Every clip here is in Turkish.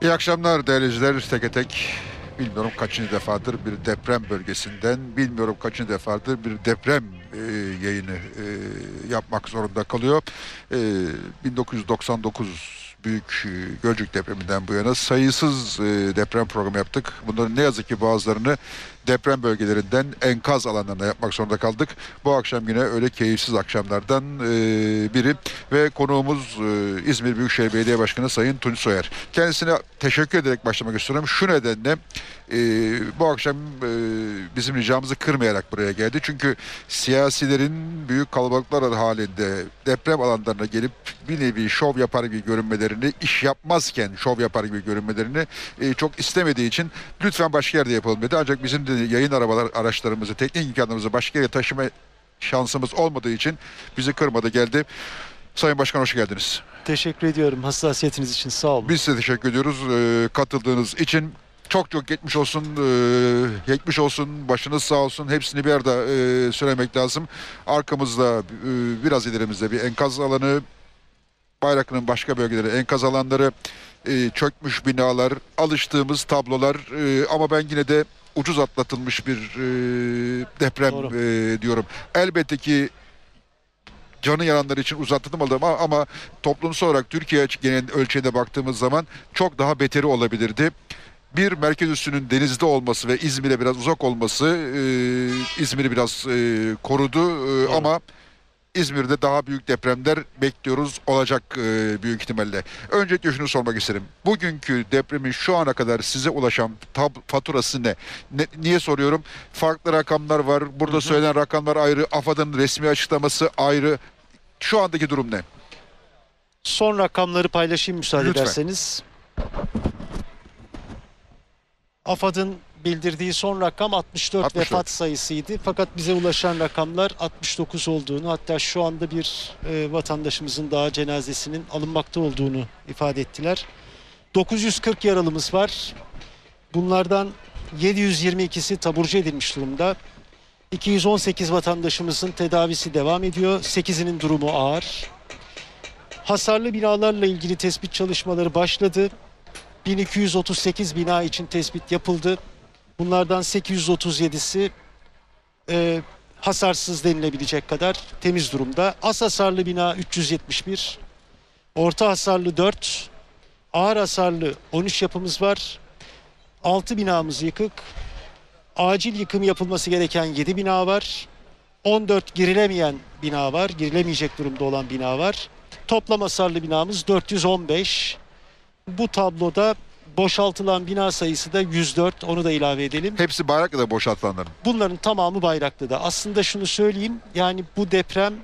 İyi akşamlar değerli izleyiciler. Teke tek bilmiyorum kaçıncı defadır bir deprem bölgesinden, bilmiyorum kaçıncı defadır bir deprem yayını yapmak zorunda kalıyor. 1999 Büyük Gölcük depreminden bu yana sayısız deprem programı yaptık. Bunların ne yazık ki bazılarını deprem bölgelerinden enkaz alanlarına yapmak zorunda kaldık. Bu akşam yine öyle keyifsiz akşamlardan biri ve konuğumuz İzmir Büyükşehir Belediye Başkanı Sayın Tunç Soyer. Kendisine teşekkür ederek başlamak istiyorum. Şu nedenle bu akşam bizim ricamızı kırmayarak buraya geldi. Çünkü siyasilerin büyük kalabalıklar halinde deprem alanlarına gelip bir nevi şov yapar gibi görünmelerini, iş yapmazken şov yapar gibi görünmelerini çok istemediği için lütfen başka yerde yapalım dedi. Ancak bizim de yayın araçlarımızı, teknik imkanlarımızı başka yere taşıma şansımız olmadığı için bizi kırmadı, geldi. Sayın Başkan, hoş geldiniz. Teşekkür ediyorum hassasiyetiniz için, sağ olun. Biz size teşekkür ediyoruz katıldığınız için. Çok geçmiş olsun, geçmiş olsun, başınız sağ olsun. Hepsini bir arada söylemek lazım. Arkamızda, biraz ilerimizde bir enkaz alanı, Bayraklı'nın başka bölgeleri, enkaz alanları, çökmüş binalar, alıştığımız tablolar ama ben yine de ucuz atlatılmış bir deprem diyorum. Elbette ki canı yananlar için uzattım ama toplumsal olarak Türkiye genel ölçeğine baktığımız zaman çok daha beteri olabilirdi. Bir, merkez üssünün denizde olması ve İzmir'e biraz uzak olması İzmir'i biraz korudu ama İzmir'de daha büyük depremler bekliyoruz, olacak büyük ihtimalle. Öncelikle şunu sormak isterim. Bugünkü depremin şu ana kadar size ulaşan faturası ne? Niye soruyorum? Farklı rakamlar var. Burada söylenen rakamlar ayrı. AFAD'ın resmi açıklaması ayrı. Şu andaki durum ne? Son rakamları paylaşayım müsaade Lütfen. ederseniz. AFAD'ın bildirdiği son rakam 64 vefat sayısıydı. Fakat bize ulaşan rakamlar 69 olduğunu, hatta şu anda bir vatandaşımızın daha cenazesinin alınmakta olduğunu ifade ettiler. 940 yaralımız var. Bunlardan 722'si taburcu edilmiş durumda. 218 vatandaşımızın tedavisi devam ediyor. 8'inin durumu ağır. Hasarlı binalarla ilgili tespit çalışmaları başladı. 1238 bina için tespit yapıldı. Bunlardan 837'si hasarsız denilebilecek kadar temiz durumda. Az hasarlı bina 371, orta hasarlı 4, ağır hasarlı 13 yapımız var. 6 binamız yıkık. Acil yıkım yapılması gereken 7 bina var. 14 girilemeyen bina var. Girilemeyecek durumda olan bina var. Toplam hasarlı binamız 415. Bu tabloda boşaltılan bina sayısı da 104. Onu da ilave edelim. Hepsi Bayraklı'da boşaltılanların. Bunların tamamı Bayraklı'da. Aslında şunu söyleyeyim. Yani bu deprem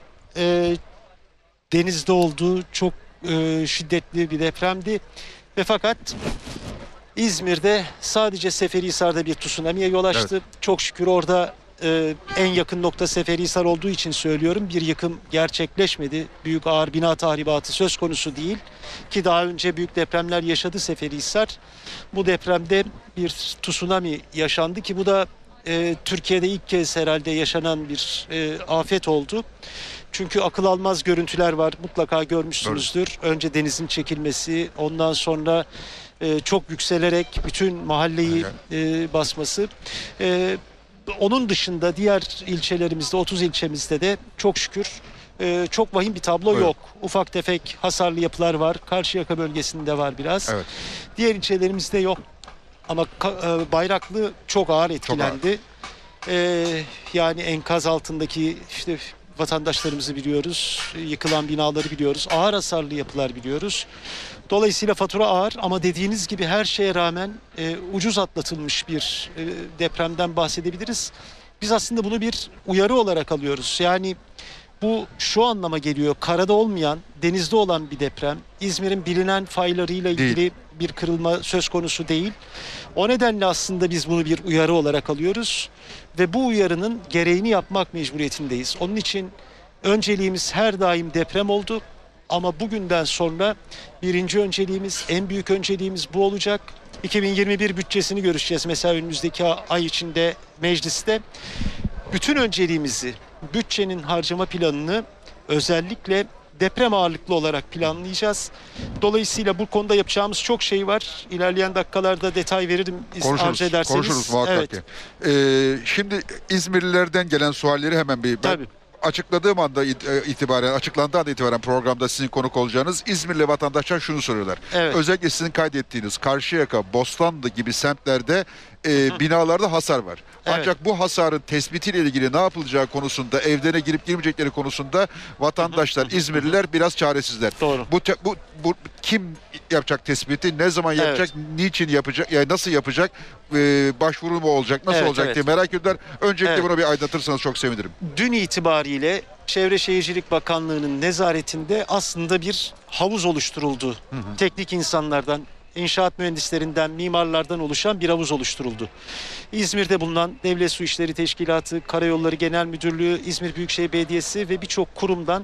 denizde olduğu çok şiddetli bir depremdi. Ve fakat İzmir'de sadece Seferihisar'da bir tsunami'ye yol açtı. Evet. Çok şükür orada en yakın nokta Seferihisar olduğu için söylüyorum. Bir yıkım gerçekleşmedi. Büyük ağır bina tahribatı söz konusu değil. Ki daha önce büyük depremler yaşadı Seferihisar. Bu depremde bir tsunami yaşandı ki bu da Türkiye'de ilk kez herhalde yaşanan bir afet oldu. Çünkü akıl almaz görüntüler var. Mutlaka görmüşsünüzdür. Evet. Önce denizin çekilmesi, ondan sonra çok yükselerek bütün mahalleyi basması. Onun dışında diğer ilçelerimizde, 30 ilçemizde de çok şükür çok vahim bir tablo yok. Ufak tefek hasarlı yapılar var. Karşıyaka bölgesinde var biraz. Evet. Diğer ilçelerimizde yok. Ama Bayraklı çok ağır etkilendi. Çok ağır. Yani enkaz altındaki işte vatandaşlarımızı biliyoruz. Yıkılan binaları biliyoruz. Ağır hasarlı yapılar biliyoruz. Dolayısıyla fatura ağır ama dediğiniz gibi her şeye rağmen ucuz atlatılmış bir depremden bahsedebiliriz. Biz aslında bunu bir uyarı olarak alıyoruz. Yani bu şu anlama geliyor. Karada olmayan, denizde olan bir deprem. İzmir'in bilinen faylarıyla ilgili bir kırılma söz konusu değil. O nedenle aslında biz bunu bir uyarı olarak alıyoruz. Ve bu uyarının gereğini yapmak mecburiyetindeyiz. Onun için önceliğimiz her daim deprem oldu. Ama bugünden sonra birinci önceliğimiz, en büyük önceliğimiz bu olacak. 2021 bütçesini görüşeceğiz mesela önümüzdeki ay içinde mecliste. Bütün önceliğimizi, bütçenin harcama planını özellikle deprem ağırlıklı olarak planlayacağız. Dolayısıyla bu konuda yapacağımız çok şey var. İlerleyen dakikalarda detay veririm arzu ederseniz. Konuşuruz muhakkak Evet. ki. Şimdi İzmirlilerden gelen sualleri hemen ben Tabii. açıkladığım anda itibaren, açıklandığı anda itibaren programda sizin konuk olacağınız İzmirli vatandaşlar şunu soruyorlar. Evet. Özellikle sizin kaydettiğiniz Karşıyaka, Bostanlı gibi semtlerde binalarda hasar var. Evet. Ancak bu hasarın tespitiyle ilgili ne yapılacağı konusunda, evlerine girip girmeyecekleri konusunda vatandaşlar, İzmirliler biraz çaresizler. Doğru. Bu kim yapacak tespiti, ne zaman yapacak, niçin yapacak, yani nasıl yapacak, başvuru mu olacak, nasıl Evet, olacak evet. diye merak ediyorlar. Öncelikle Evet. bunu bir aydınlatırsanız çok sevinirim. Dün itibariyle Çevre Şehircilik Bakanlığı'nın nezaretinde aslında bir havuz oluşturuldu. Teknik insanlardan, inşaat mühendislerinden, mimarlardan oluşan bir havuz oluşturuldu. İzmir'de bulunan Devlet Su İşleri Teşkilatı, Karayolları Genel Müdürlüğü, İzmir Büyükşehir Belediyesi ve birçok kurumdan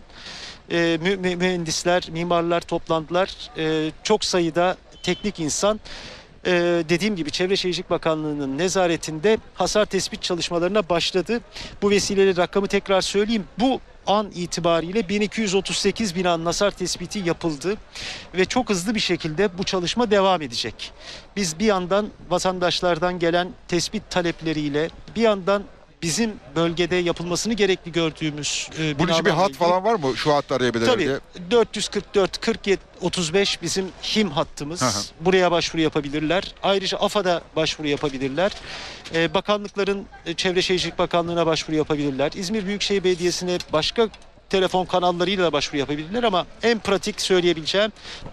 mühendisler, mimarlar toplandılar. Çok sayıda teknik insan dediğim gibi Çevre Şehircilik Bakanlığı'nın nezaretinde hasar tespit çalışmalarına başladı. Bu vesileyle rakamı tekrar söyleyeyim. Bu an itibariyle 1238 binanın hasar tespiti yapıldı ve çok hızlı bir şekilde bu çalışma devam edecek. Biz bir yandan vatandaşlardan gelen tespit talepleriyle, bir yandan bizim bölgede yapılmasını gerekli gördüğümüz Bunun için bir binalarla hat ilgili- falan var mı? Şu hattı arayabilirler Tabii diye. 444 47 35 bizim HİM hattımız. Hı hı. Buraya başvuru yapabilirler. Ayrıca AFAD'a başvuru yapabilirler. Bakanlıkların Çevre Şehircilik Bakanlığı'na başvuru yapabilirler. İzmir Büyükşehir Belediyesi'ne başka telefon kanallarıyla da başvuru yapabilirler ama en pratik söyleyebileceğim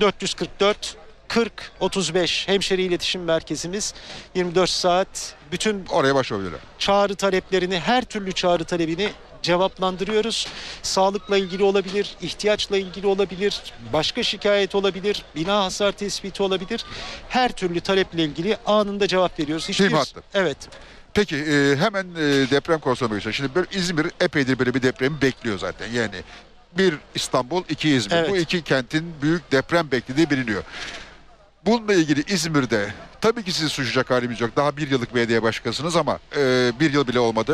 444 40 35 hemşire iletişim merkezimiz 24 saat bütün Oraya başvurabilirler. çağrı taleplerini, her türlü çağrı talebini cevaplandırıyoruz. Sağlıkla ilgili olabilir, ihtiyaçla ilgili olabilir, başka şikayet olabilir, bina hasar tespiti olabilir. Her türlü taleple ilgili anında cevap veriyoruz. HİM hattı. Evet. Peki hemen deprem konusuna bakacağız. Şimdi böyle İzmir epeydir böyle bir depremi bekliyor zaten. Yani bir İstanbul, iki İzmir. Evet. Bu iki kentin büyük deprem beklediği biliniyor. Bununla ilgili İzmir'de tabii ki sizi suçlayacak halimiz yok. Daha bir yıllık belediye başkanısınız ama bir yıl bile olmadı.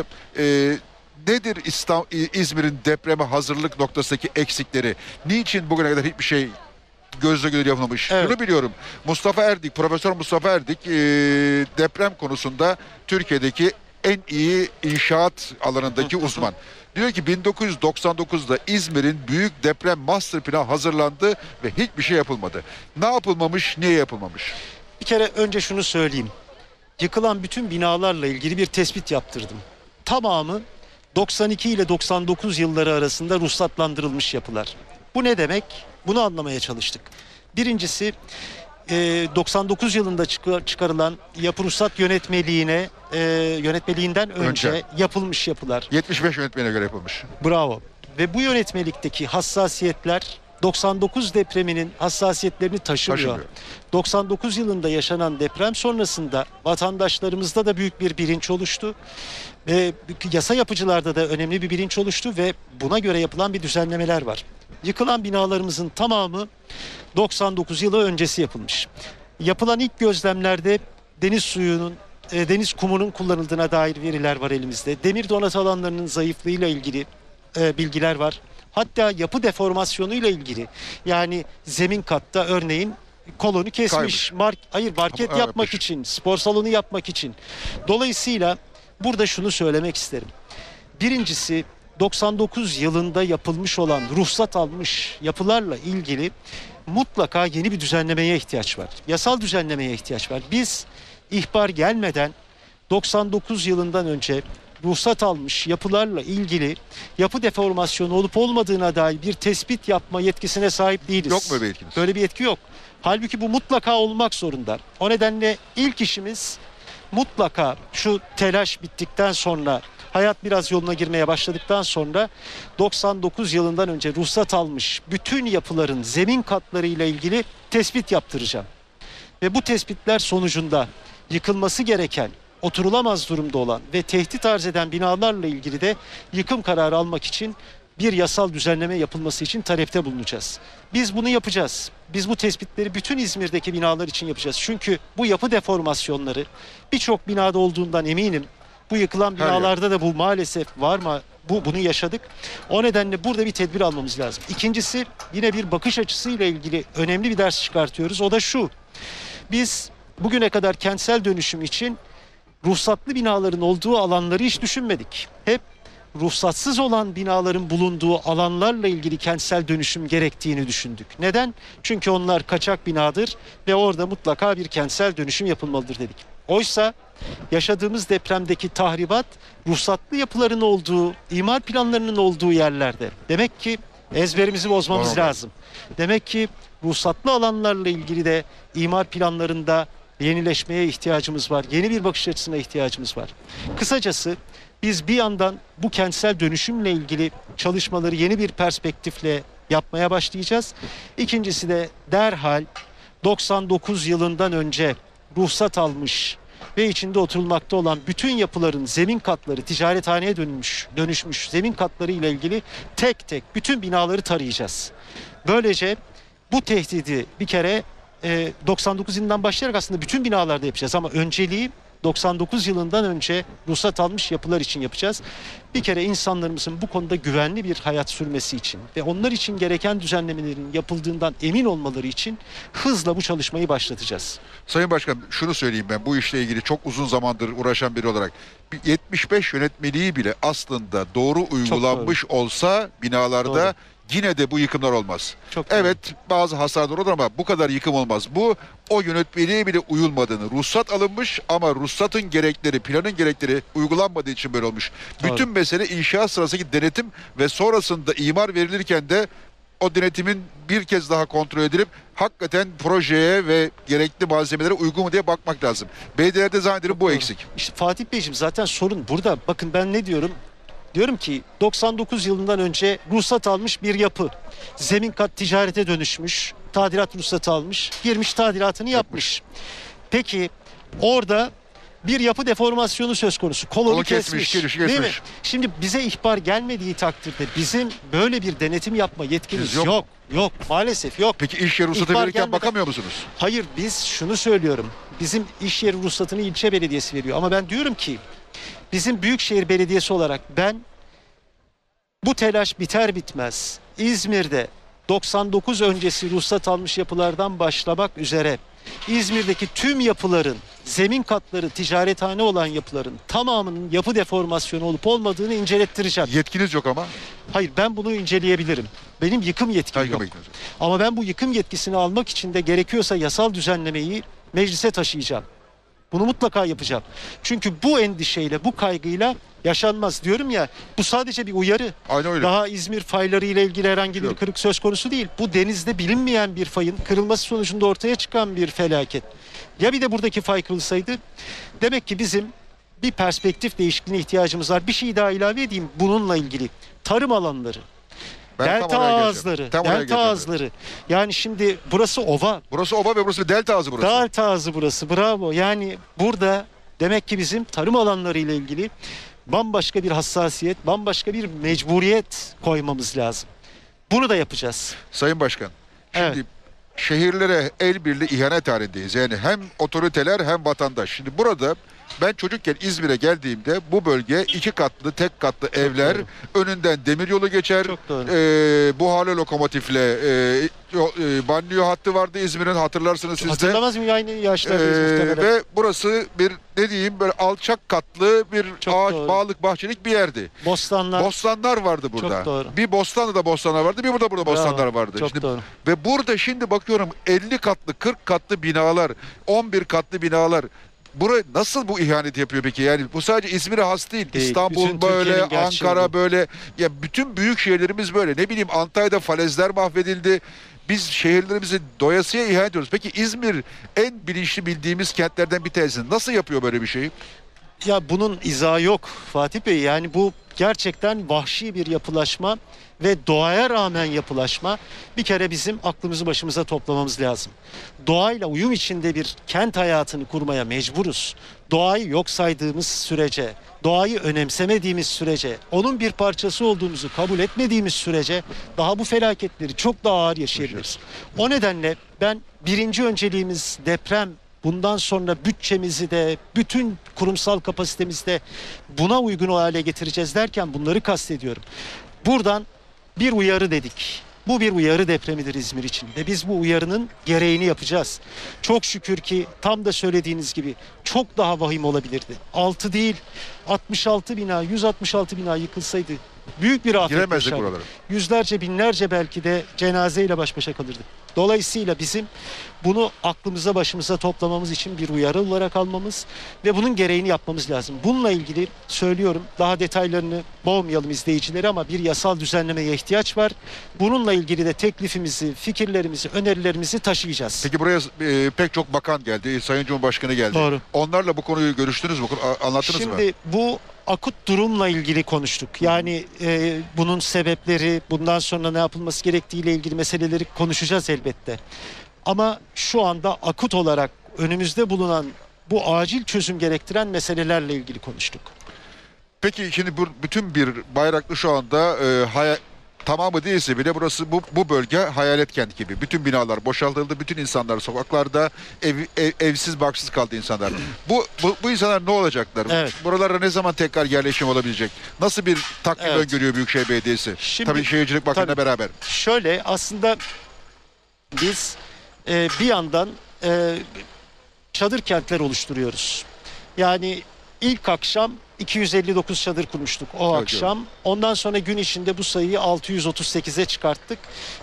Nedir İzmir'in depreme hazırlık noktasındaki eksikleri? Niçin bugüne kadar hiçbir şey gözle görülür yapılmamış? Evet. Şunu biliyorum. Profesör Mustafa Erdik deprem konusunda Türkiye'deki en iyi inşaat alanındaki uzman. Diyor ki 1999'da İzmir'in büyük deprem master planı hazırlandı ve hiçbir şey yapılmadı. Ne yapılmamış, niye yapılmamış? Bir kere önce şunu söyleyeyim. Yıkılan bütün binalarla ilgili bir tespit yaptırdım. Tamamı 92 ile 99 yılları arasında ruhsatlandırılmış yapılar. Bu ne demek? Bunu anlamaya çalıştık. Birincisi 99 yılında çıkarılan yapı ruhsat yönetmeliğinden önce yapılmış yapılar. 75 yönetmeliğine göre yapılmış. Bravo. Ve bu yönetmelikteki hassasiyetler 99 depreminin hassasiyetlerini taşımıyor. 99 yılında yaşanan deprem sonrasında vatandaşlarımızda da büyük bir bilinç oluştu. Ve yasa yapıcılarda da önemli bir bilinç oluştu ve buna göre yapılan bir düzenlemeler var. Yıkılan binalarımızın tamamı 99 yılı öncesi yapılmış. Yapılan ilk gözlemlerde deniz kumunun kullanıldığına dair veriler var elimizde. Demir donatı alanlarının zayıflığıyla ilgili bilgiler var. Hatta yapı deformasyonuyla ilgili, yani zemin katta örneğin kolonu kesmiş. Market yapmak yapmış. için, spor salonu yapmak için. Dolayısıyla burada şunu söylemek isterim. Birincisi 99 yılında yapılmış olan ruhsat almış yapılarla ilgili mutlaka yeni bir düzenlemeye ihtiyaç var. Yasal düzenlemeye ihtiyaç var. Biz ihbar gelmeden 99 yılından önce ruhsat almış yapılarla ilgili yapı deformasyonu olup olmadığına dair bir tespit yapma yetkisine sahip değiliz. Yok mu öyle yetkiniz? Böyle bir yetki yok. Halbuki bu mutlaka olmak zorunda. O nedenle ilk işimiz mutlaka şu telaş bittikten sonra, hayat biraz yoluna girmeye başladıktan sonra 99 yılından önce ruhsat almış bütün yapıların zemin katlarıyla ilgili tespit yaptıracağım. Ve bu tespitler sonucunda yıkılması gereken, oturulamaz durumda olan ve tehdit arz eden binalarla ilgili de yıkım kararı almak için bir yasal düzenleme yapılması için talepte bulunacağız. Biz bunu yapacağız. Biz bu tespitleri bütün İzmir'deki binalar için yapacağız. Çünkü bu yapı deformasyonları birçok binada olduğundan eminim. Bu yıkılan Her yer. binalarda da bu maalesef var mı bunu yaşadık. O nedenle burada bir tedbir almamız lazım. İkincisi, yine bir bakış açısıyla ilgili önemli bir ders çıkartıyoruz. O da şu: biz bugüne kadar kentsel dönüşüm için ruhsatlı binaların olduğu alanları hiç düşünmedik. Hep ruhsatsız olan binaların bulunduğu alanlarla ilgili kentsel dönüşüm gerektiğini düşündük. Neden? Çünkü onlar kaçak binadır ve orada mutlaka bir kentsel dönüşüm yapılmalıdır dedik. Oysa yaşadığımız depremdeki tahribat ruhsatlı yapıların olduğu, imar planlarının olduğu yerlerde. Demek ki ezberimizi bozmamız Doğru. lazım. Demek ki ruhsatlı alanlarla ilgili de imar planlarında yenileşmeye ihtiyacımız var. Yeni bir bakış açısına ihtiyacımız var. Kısacası biz bir yandan bu kentsel dönüşümle ilgili çalışmaları yeni bir perspektifle yapmaya başlayacağız. İkincisi de derhal 99 yılından önce ruhsat almış ve içinde oturulmakta olan bütün yapıların zemin katları ticarethaneye dönüşmüş zemin katları ile ilgili tek tek bütün binaları tarayacağız. Böylece bu tehdidi bir kere 99 yılından başlayarak aslında bütün binalarda yapacağız ama önceliği 99 yılından önce ruhsat almış yapılar için yapacağız. Bir kere insanlarımızın bu konuda güvenli bir hayat sürmesi için ve onlar için gereken düzenlemelerin yapıldığından emin olmaları için hızla bu çalışmayı başlatacağız. Sayın Başkan, şunu söyleyeyim, ben bu işle ilgili çok uzun zamandır uğraşan biri olarak. 75 yönetmeliği bile aslında doğru uygulanmış olsa binalarda Doğru. yine de bu yıkımlar olmaz. Çok doğru. Evet, bazı hasarlar olur ama bu kadar yıkım olmaz. Bu o yönetmeliğe bile uyulmadığını, ruhsat alınmış ama ruhsatın gerekleri, planın gerekleri uygulanmadığı için böyle olmuş. Doğru. Bütün mesele inşaat sırasındaki denetim ve sonrasında imar verilirken de o denetimin bir kez daha kontrol edilip hakikaten projeye ve gerekli malzemelere uygun mu diye bakmak lazım. Belediyelerde zannederim bu Doğru. eksik. İşte Fatih Beyciğim, zaten sorun burada. Bakın ben ne diyorum? Diyorum ki 99 yılından önce ruhsat almış bir yapı. Zemin kat ticarete dönüşmüş. Tadilat ruhsatı almış. Girmiş tadilatını yapmış. Peki orada bir yapı deformasyonu söz konusu. Kolonu Kolu kesmiş, girişi Değil mi? kesmiş. Şimdi bize ihbar gelmediği takdirde bizim böyle bir denetim yapma yetkimiz Biz yok. yok. Yok. Maalesef yok. Peki iş yeri ruhsatı İhbar verirken gelmeden- bakamıyor musunuz? Hayır, biz şunu söylüyorum. Bizim iş yeri ruhsatını ilçe belediyesi veriyor. Ama ben diyorum ki bizim Büyükşehir Belediyesi olarak ben bu telaş biter bitmez İzmir'de 99 öncesi ruhsat almış yapılardan başlamak üzere İzmir'deki tüm yapıların, zemin katları ticarethane olan yapıların tamamının yapı deformasyonu olup olmadığını incelettireceğim. Yetkiniz yok ama. Hayır, ben bunu inceleyebilirim. Benim yıkım yetkim Saygı yok. bekliyoruz. Ama ben bu yıkım yetkisini almak için de gerekiyorsa yasal düzenlemeyi meclise taşıyacağım. Bunu mutlaka yapacağım. Çünkü bu endişeyle, bu kaygıyla yaşanmaz. Diyorum ya, bu sadece bir uyarı. Aynen öyle. Daha İzmir fayları ile ilgili herhangi bir Yok. kırık söz konusu değil. Bu denizde bilinmeyen bir fayın kırılması sonucunda ortaya çıkan bir felaket. Ya bir de buradaki fay kırılsaydı? Demek ki bizim bir perspektif değişikliğine ihtiyacımız var. Bir şey daha ilave edeyim bununla ilgili. Tarım alanları. Ben tam Delta oraya geleceğim. ağızları. Tam oraya Delta geleceğim. ağızları. Yani şimdi burası ova. Burası ova ve burası bir delta ağzı burası. Delta ağzı burası. Bravo. Yani burada demek ki bizim tarım alanları ile ilgili bambaşka bir hassasiyet, bambaşka bir mecburiyet koymamız lazım. Bunu da yapacağız. Sayın Başkan, şimdi Evet. şehirlere el birliği ihanet halindeyiz. Yani hem otoriteler hem vatandaş. Şimdi burada ben çocukken İzmir'e geldiğimde bu bölge 2 katlı, tek katlı evler, önünden demiryolu geçer. Çok doğru. Buharlı lokomotifle banliyö hattı vardı İzmir'in, hatırlarsınız siz de. Hatırlamaz mıyım? Aynı yaşlardayız muhtemelen. Ve burası bir, ne diyeyim, böyle alçak katlı bir Çok ağaç, doğru. bağlık, bahçelik bir yerdi. Bostanlar. Bostanlar vardı burada. Çok doğru. Bir Bostanlı'da bostanlar vardı, bir burada Bravo. bostanlar vardı. Çok Şimdi, doğru. ve burada şimdi bakıyorum 50 katlı, 40 katlı binalar, 11 katlı binalar. Buraya nasıl bu ihaneti yapıyor peki? Yani bu sadece İzmir'e has değil. Değil. İstanbul Bütün böyle, Türkiye'nin gerçeği Ankara bu. böyle. Ya bütün büyük şehirlerimiz böyle. Ne bileyim, Antalya'da falezler mahvedildi. Biz şehirlerimizi doyasıya ihanet ediyoruz. Peki İzmir en bilinçli bildiğimiz kentlerden bir tanesi. Nasıl yapıyor böyle bir şeyi? Ya bunun izahı yok Fatih Bey. Yani bu gerçekten vahşi bir yapılaşma ve doğaya rağmen yapılaşma. Bir kere bizim aklımızı başımıza toplamamız lazım. Doğayla uyum içinde bir kent hayatını kurmaya mecburuz. Doğayı yok saydığımız sürece, doğayı önemsemediğimiz sürece, onun bir parçası olduğumuzu kabul etmediğimiz sürece daha bu felaketleri çok daha ağır yaşayabiliriz. O nedenle ben birinci önceliğimiz deprem bundan sonra bütçemizi de, bütün kurumsal kapasitemizi de buna uygun hale getireceğiz derken bunları kastediyorum. Buradan bir uyarı dedik. Bu bir uyarı depremidir İzmir için ve biz bu uyarının gereğini yapacağız. Çok şükür ki tam da söylediğiniz gibi çok daha vahim olabilirdi. 6 değil 66 bina, 166 bina yıkılsaydı büyük bir afet Giremezdik yaşardık. buralara. Yüzlerce, binlerce belki de cenazeyle baş başa kalırdık. Dolayısıyla bizim bunu aklımıza başımıza toplamamız için bir uyarı olarak almamız ve bunun gereğini yapmamız lazım. Bununla ilgili söylüyorum, daha detaylarını boğmayalım izleyicileri ama bir yasal düzenlemeye ihtiyaç var. Bununla ilgili de teklifimizi, fikirlerimizi, önerilerimizi taşıyacağız. Peki buraya pek çok bakan geldi, Sayın Cumhurbaşkanı geldi. Doğru. Onlarla bu konuyu görüştünüz mü? Anlattınız mı? Şimdi bu akut durumla ilgili konuştuk. Yani bunun sebepleri, bundan sonra ne yapılması gerektiğiyle ilgili meseleleri konuşacağız elbette. Ama şu anda akut olarak önümüzde bulunan bu acil çözüm gerektiren meselelerle ilgili konuştuk. Peki şimdi bütün bir Bayraklı şu anda tamamı değilse bile burası bu bölge hayalet kent gibi. Bütün binalar boşaltıldı, bütün insanlar sokaklarda evsiz barksız kaldı insanlar. Bu insanlar ne olacaklar? Evet. Buralara ne zaman tekrar yerleşim olabilecek? Nasıl bir takvim Evet. öngörüyor Büyükşehir Belediyesi? Şimdi, Tabii Şehircilik Bakanı'yla tabii. beraber. Şöyle aslında biz bir yandan çadır kentler oluşturuyoruz. Yani ilk akşam 259 çadır kurmuştuk o Evet, akşam. Ondan sonra gün içinde bu sayıyı 638'e çıkarttık.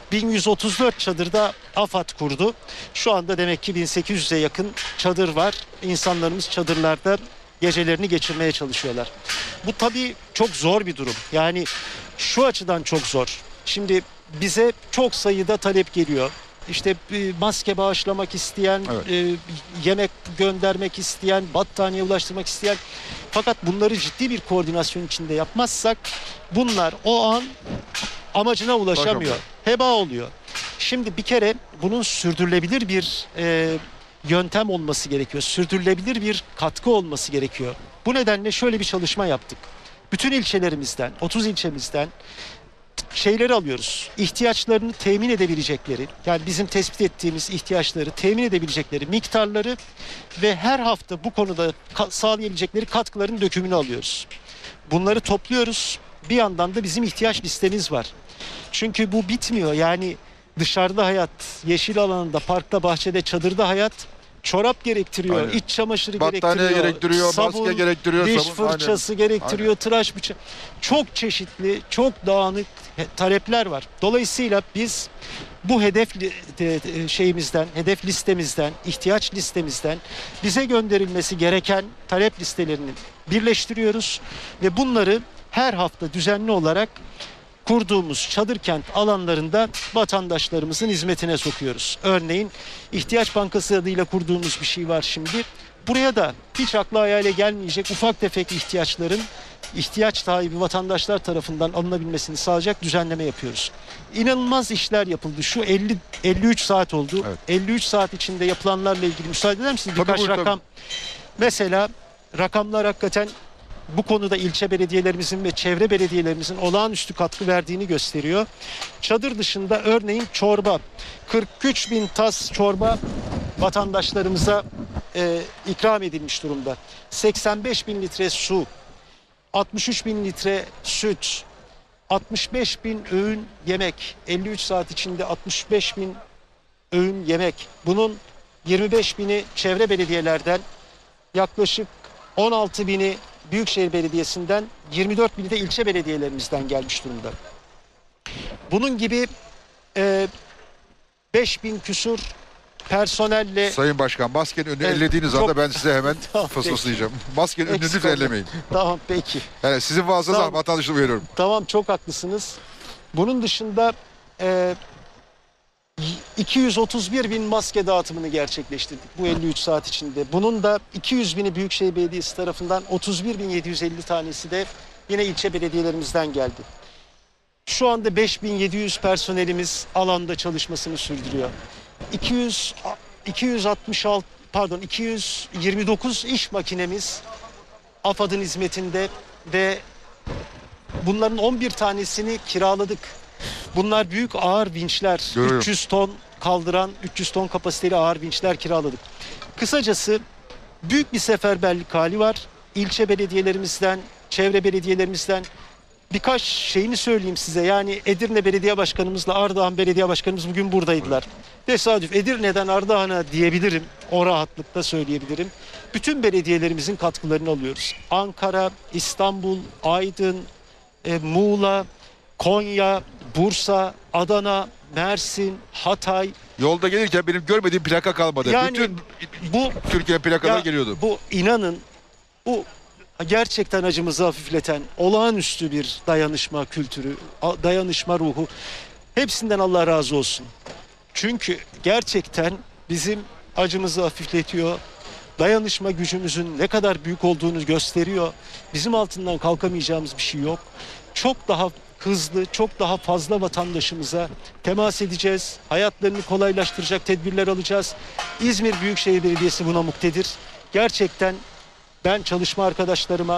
1134 çadırda AFAD kurdu. Şu anda demek ki 1800'e yakın çadır var. İnsanlarımız çadırlarda gecelerini geçirmeye çalışıyorlar. Bu tabii çok zor bir durum. Yani şu açıdan çok zor. Şimdi bize çok sayıda talep geliyor. İşte maske bağışlamak isteyen, Evet. yemek göndermek isteyen, battaniye ulaştırmak isteyen. Fakat bunları ciddi bir koordinasyon içinde yapmazsak bunlar o an amacına ulaşamıyor. Heba oluyor. Şimdi bir kere bunun sürdürülebilir bir yöntem olması gerekiyor. Sürdürülebilir bir katkı olması gerekiyor. Bu nedenle şöyle bir çalışma yaptık. Bütün ilçelerimizden, 30 ilçemizden şeyleri alıyoruz. İhtiyaçlarını temin edebilecekleri, yani bizim tespit ettiğimiz ihtiyaçları temin edebilecekleri miktarları ve her hafta bu konuda sağlayabilecekleri katkıların dökümünü alıyoruz. Bunları topluyoruz. Bir yandan da bizim ihtiyaç listemiz var. Çünkü bu bitmiyor. Yani dışarıda hayat, yeşil alanında, parkta, bahçede, çadırda hayat çorap gerektiriyor, Aynen. iç çamaşırı Battaniye gerektiriyor, sabun, maske gerektiriyor, diş sabun, fırçası gerektiriyor, tıraş bıçağı. Çok çeşitli, çok dağınık talepler var. Dolayısıyla biz bu hedef şeyimizden, hedef listemizden, ihtiyaç listemizden bize gönderilmesi gereken talep listelerini birleştiriyoruz ve bunları her hafta düzenli olarak kurduğumuz çadır kent alanlarında vatandaşlarımızın hizmetine sokuyoruz. Örneğin ihtiyaç bankası adıyla kurduğumuz bir şey var şimdi. Buraya da hiç akla hayale gelmeyecek ufak tefek ihtiyaçların ihtiyaç sahibi vatandaşlar tarafından alınabilmesini sağlayacak düzenleme yapıyoruz. İnanılmaz işler yapıldı. Şu 53 saat oldu. Evet. 53 saat içinde yapılanlarla ilgili müsaade eder misiniz? Tabii, Birkaç buyurun, rakam. Mesela rakamlar hakikaten bu konuda ilçe belediyelerimizin ve çevre belediyelerimizin olağanüstü katkı verdiğini gösteriyor. Çadır dışında örneğin çorba, 43 bin tas çorba vatandaşlarımıza ikram edilmiş durumda. 85 bin litre su, 63 bin litre süt, 65 bin öğün yemek, 53 saat içinde 65 bin öğün yemek. Bunun 25 bini çevre belediyelerden, yaklaşık 16 bini Büyükşehir Belediyesi'nden, 24 bini de ilçe belediyelerimizden gelmiş durumda. Bunun gibi 5 bin küsur personelle... Sayın Başkan, maskenin önünü Evet, ellediğiniz çok- anda ben size hemen Tamam, fısıldayacağım. Maskenin önünü Eksik lütfen olma. ellemeyin. Tamam peki. Yani sizin vaazınıza Tamam. vatandaşlığı uyarıyorum. Tamam çok haklısınız. Bunun dışında 231 bin maske dağıtımını gerçekleştirdik bu 53 saat içinde. Bunun da 200 bini Büyükşehir Belediyesi tarafından, 31.750 tanesi de yine ilçe belediyelerimizden geldi. Şu anda 5.700 personelimiz alanda çalışmasını sürdürüyor. 229 iş makinemiz AFAD'ın hizmetinde ve bunların 11 tanesini kiraladık. Bunlar büyük ağır vinçler, Görüyorum. 300 ton kaldıran, 300 ton kapasiteli ağır vinçler kiraladık. Kısacası büyük bir seferberlik hali var. İlçe belediyelerimizden, çevre belediyelerimizden birkaç şeyini söyleyeyim size. Yani Edirne Belediye Başkanımızla Ardahan Belediye Başkanımız bugün buradaydılar. Tesadüf Edirne'den Ardahan'a diyebilirim. O rahatlıkla söyleyebilirim. Bütün belediyelerimizin katkılarını alıyoruz. Ankara, İstanbul, Aydın, Muğla, Konya, Bursa, Adana, Mersin, Hatay. Yolda gelirken benim görmediğim plaka kalmadı. Yani Bütün bu Türkiye plakaları ya, geliyordu. bu inanın bu gerçekten acımızı hafifleten olağanüstü bir dayanışma kültürü, dayanışma ruhu. Hepsinden Allah razı olsun. Çünkü gerçekten bizim acımızı hafifletiyor. Dayanışma gücümüzün ne kadar büyük olduğunu gösteriyor. Bizim altından kalkamayacağımız bir şey yok. Çok daha hızlı, çok daha fazla vatandaşımıza temas edeceğiz. Hayatlarını kolaylaştıracak tedbirler alacağız. İzmir Büyükşehir Belediyesi buna muktedir. Gerçekten ben çalışma arkadaşlarıma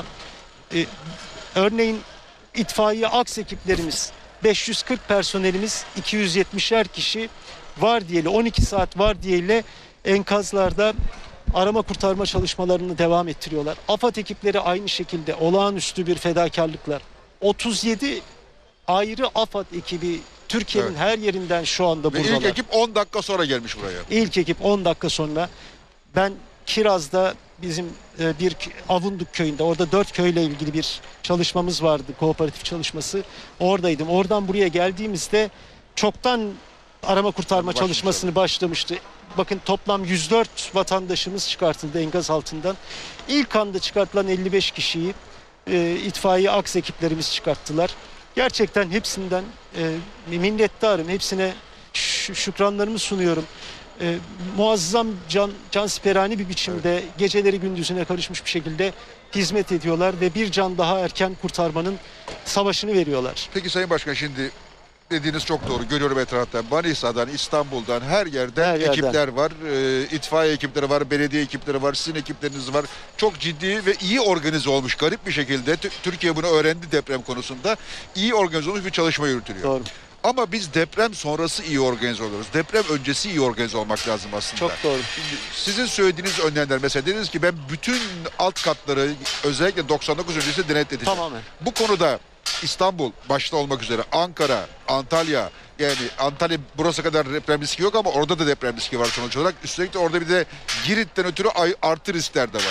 örneğin itfaiye aks ekiplerimiz 540 personelimiz 270'er kişi var diyeli 12 saat var diyeyle enkazlarda arama kurtarma çalışmalarını devam ettiriyorlar. AFAD ekipleri aynı şekilde olağanüstü bir fedakarlıklar. 37 ayrı AFAD ekibi Türkiye'nin her yerinden şu anda Ve buradalar. ilk ekip 10 dakika sonra gelmiş buraya. İlk ekip 10 dakika sonra. Ben Kiraz'da bizim bir Avunduk köyünde orada 4 köyle ilgili bir çalışmamız vardı. Kooperatif çalışması. Oradaydım. Oradan buraya geldiğimizde çoktan arama kurtarma çalışmasını başlamıştı. Bakın toplam 104 vatandaşımız çıkartıldı enkaz altından. İlk anda çıkartılan 55 kişiyi itfaiye aks ekiplerimiz çıkarttılar. Gerçekten hepsinden minnettarım. Hepsine şükranlarımı sunuyorum. Muazzam cansiperane bir biçimde geceleri gündüzüne karışmış bir şekilde hizmet ediyorlar ve bir can daha erken kurtarmanın savaşını veriyorlar. Peki Sayın Başkan, şimdi dediğiniz çok doğru. Görüyorum etraftan. Manisa'dan, İstanbul'dan her yerden ekipler var. İtfaiye ekipleri var, belediye ekipleri var, sizin ekipleriniz var. Çok ciddi ve iyi organize olmuş. Garip bir şekilde Türkiye bunu öğrendi deprem konusunda. İyi organize olmuş bir çalışma yürütülüyor. Doğru. Ama biz deprem sonrası iyi organize oluyoruz. Deprem öncesi iyi organize olmak lazım aslında. Çok doğru. Şimdi sizin söylediğiniz önlemler, mesela dediniz ki ben bütün alt katları özellikle 99 öncesi denetleteceğim. Tamamen. Bu konuda İstanbul başta olmak üzere Ankara, Antalya, yani Antalya burası kadar deprem riski yok ama orada da deprem riski var sonuç olarak. Üstelik de orada bir de Girit'ten ötürü artı riskler de var.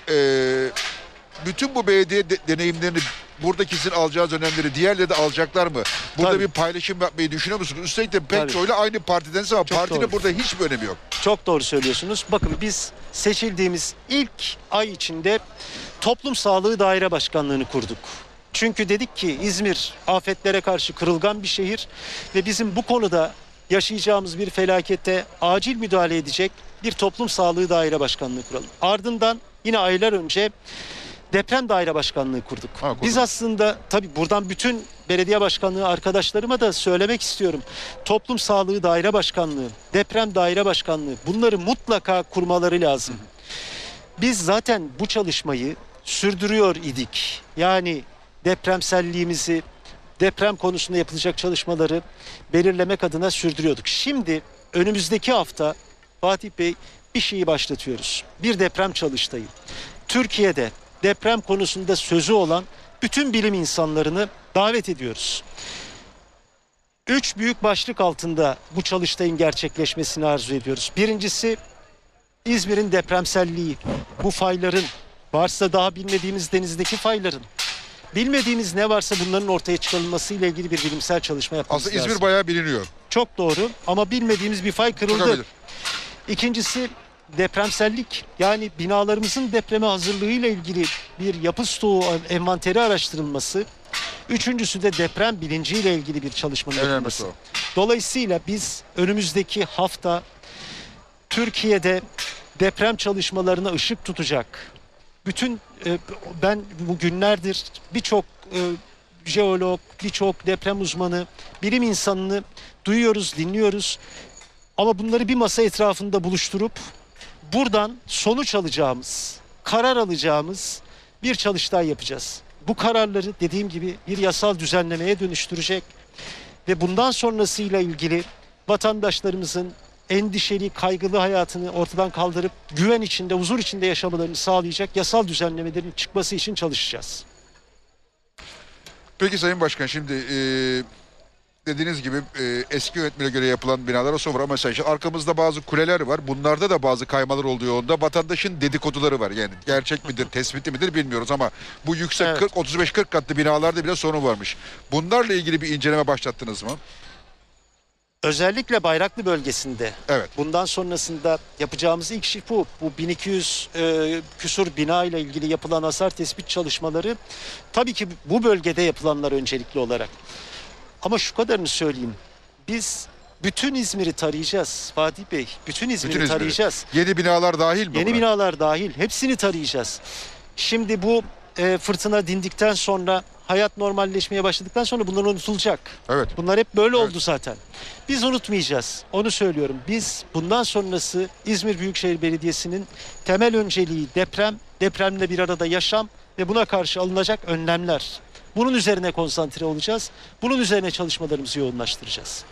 Bütün bu belediye deneyimlerini, buradaki sizin alacağınız önlemleri diğerleri de alacaklar mı? Burada Tabii. bir paylaşım yapmayı düşünüyor musunuz? Üstelik de pek Tabii. çoğuyla aynı partidensiniz ama Çok partinin doğru. burada hiçbir önemi yok. Çok doğru söylüyorsunuz. Bakın biz seçildiğimiz ilk ay içinde Toplum Sağlığı Daire Başkanlığı'nı kurduk. Çünkü dedik ki İzmir afetlere karşı kırılgan bir şehir ve bizim bu konuda yaşayacağımız bir felakete acil müdahale edecek bir Toplum Sağlığı Daire Başkanlığı kuralım. Ardından yine aylar önce Deprem Daire Başkanlığı kurduk. Biz aslında tabii buradan bütün belediye başkanlığı arkadaşlarıma da söylemek istiyorum. Toplum Sağlığı Daire Başkanlığı, Deprem Daire Başkanlığı bunları mutlaka kurmaları lazım. Biz zaten bu çalışmayı sürdürüyor idik. Yani depremselliğimizi, deprem konusunda yapılacak çalışmaları belirlemek adına sürdürüyorduk. Şimdi önümüzdeki hafta Fatih Bey bir şeyi başlatıyoruz. Bir deprem çalıştayı. Türkiye'de deprem konusunda sözü olan bütün bilim insanlarını davet ediyoruz. 3 büyük başlık altında bu çalıştayın gerçekleşmesini arzu ediyoruz. Birincisi İzmir'in depremselliği. Bu fayların, varsa daha bilmediğimiz denizdeki fayların, bilmediğimiz ne varsa bunların ortaya çıkarılması ile ilgili bir bilimsel çalışma yapmamız Aslında lazım. İzmir bayağı biliniyor. Çok doğru ama bilmediğimiz bir fay kırıldı. Çıkabilir. İkincisi depremsellik, yani binalarımızın depreme hazırlığıyla ilgili bir yapı stoğu envanteri araştırılması. Üçüncüsü de deprem bilinciyle ilgili bir çalışmanın En yapılması. önemlisi o. Dolayısıyla biz önümüzdeki hafta Türkiye'de deprem çalışmalarına ışık tutacak. Bütün ben bu günlerdir birçok jeolog, birçok deprem uzmanı, bilim insanını duyuyoruz, dinliyoruz. Ama bunları bir masa etrafında buluşturup buradan sonuç alacağımız, karar alacağımız bir çalıştay yapacağız. Bu kararları dediğim gibi bir yasal düzenlemeye dönüştürecek ve bundan sonrasıyla ilgili vatandaşlarımızın endişeli, kaygılı hayatını ortadan kaldırıp güven içinde, huzur içinde yaşamalarını sağlayacak yasal düzenlemelerin çıkması için çalışacağız. Peki Sayın Başkan, şimdi dediğiniz gibi eski yönetmene göre yapılan binalara son var ama mesela işte arkamızda bazı kuleler var. Bunlarda da bazı kaymalar oluyor onda. Vatandaşın dedikoduları var. Yani gerçek midir, tespiti midir bilmiyoruz ama bu yüksek Evet. 35-40 katlı binalarda bile sorun varmış. Bunlarla ilgili bir inceleme başlattınız mı? Özellikle Bayraklı bölgesinde. Evet. Bundan sonrasında yapacağımız ilk şey bu. Bu 1200 küsur bina ile ilgili yapılan hasar tespit çalışmaları tabii ki bu bölgede yapılanlar öncelikli olarak. Ama şu kadarını söyleyeyim. Biz bütün İzmir'i tarayacağız Fatih Bey. Bütün İzmir'i İzmir'i. tarayacağız. Yeni binalar dahil mi Yeni buna? binalar dahil hepsini tarayacağız. Şimdi bu fırtına dindikten sonra, hayat normalleşmeye başladıktan sonra bunlar unutulacak. Evet. Bunlar hep böyle Evet. oldu zaten. Biz unutmayacağız. Onu söylüyorum. Biz bundan sonrası İzmir Büyükşehir Belediyesi'nin temel önceliği deprem, depremle bir arada yaşam ve buna karşı alınacak önlemler. Bunun üzerine konsantre olacağız. Bunun üzerine çalışmalarımızı yoğunlaştıracağız.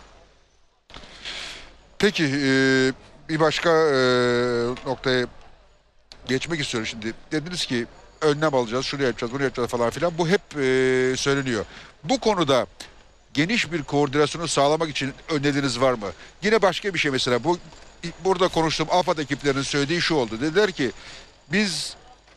Peki bir başka noktaya geçmek istiyorum şimdi. Dediniz ki önlem alacağız, şunu yapacağız, bunu yapacağız falan filan. Bu hep söyleniyor. Bu konuda geniş bir koordinasyonu sağlamak için öneriniz var mı? Yine başka bir şey mesela. Burada konuştuğum AFAD ekiplerinin söylediği şu oldu. Dediler ki biz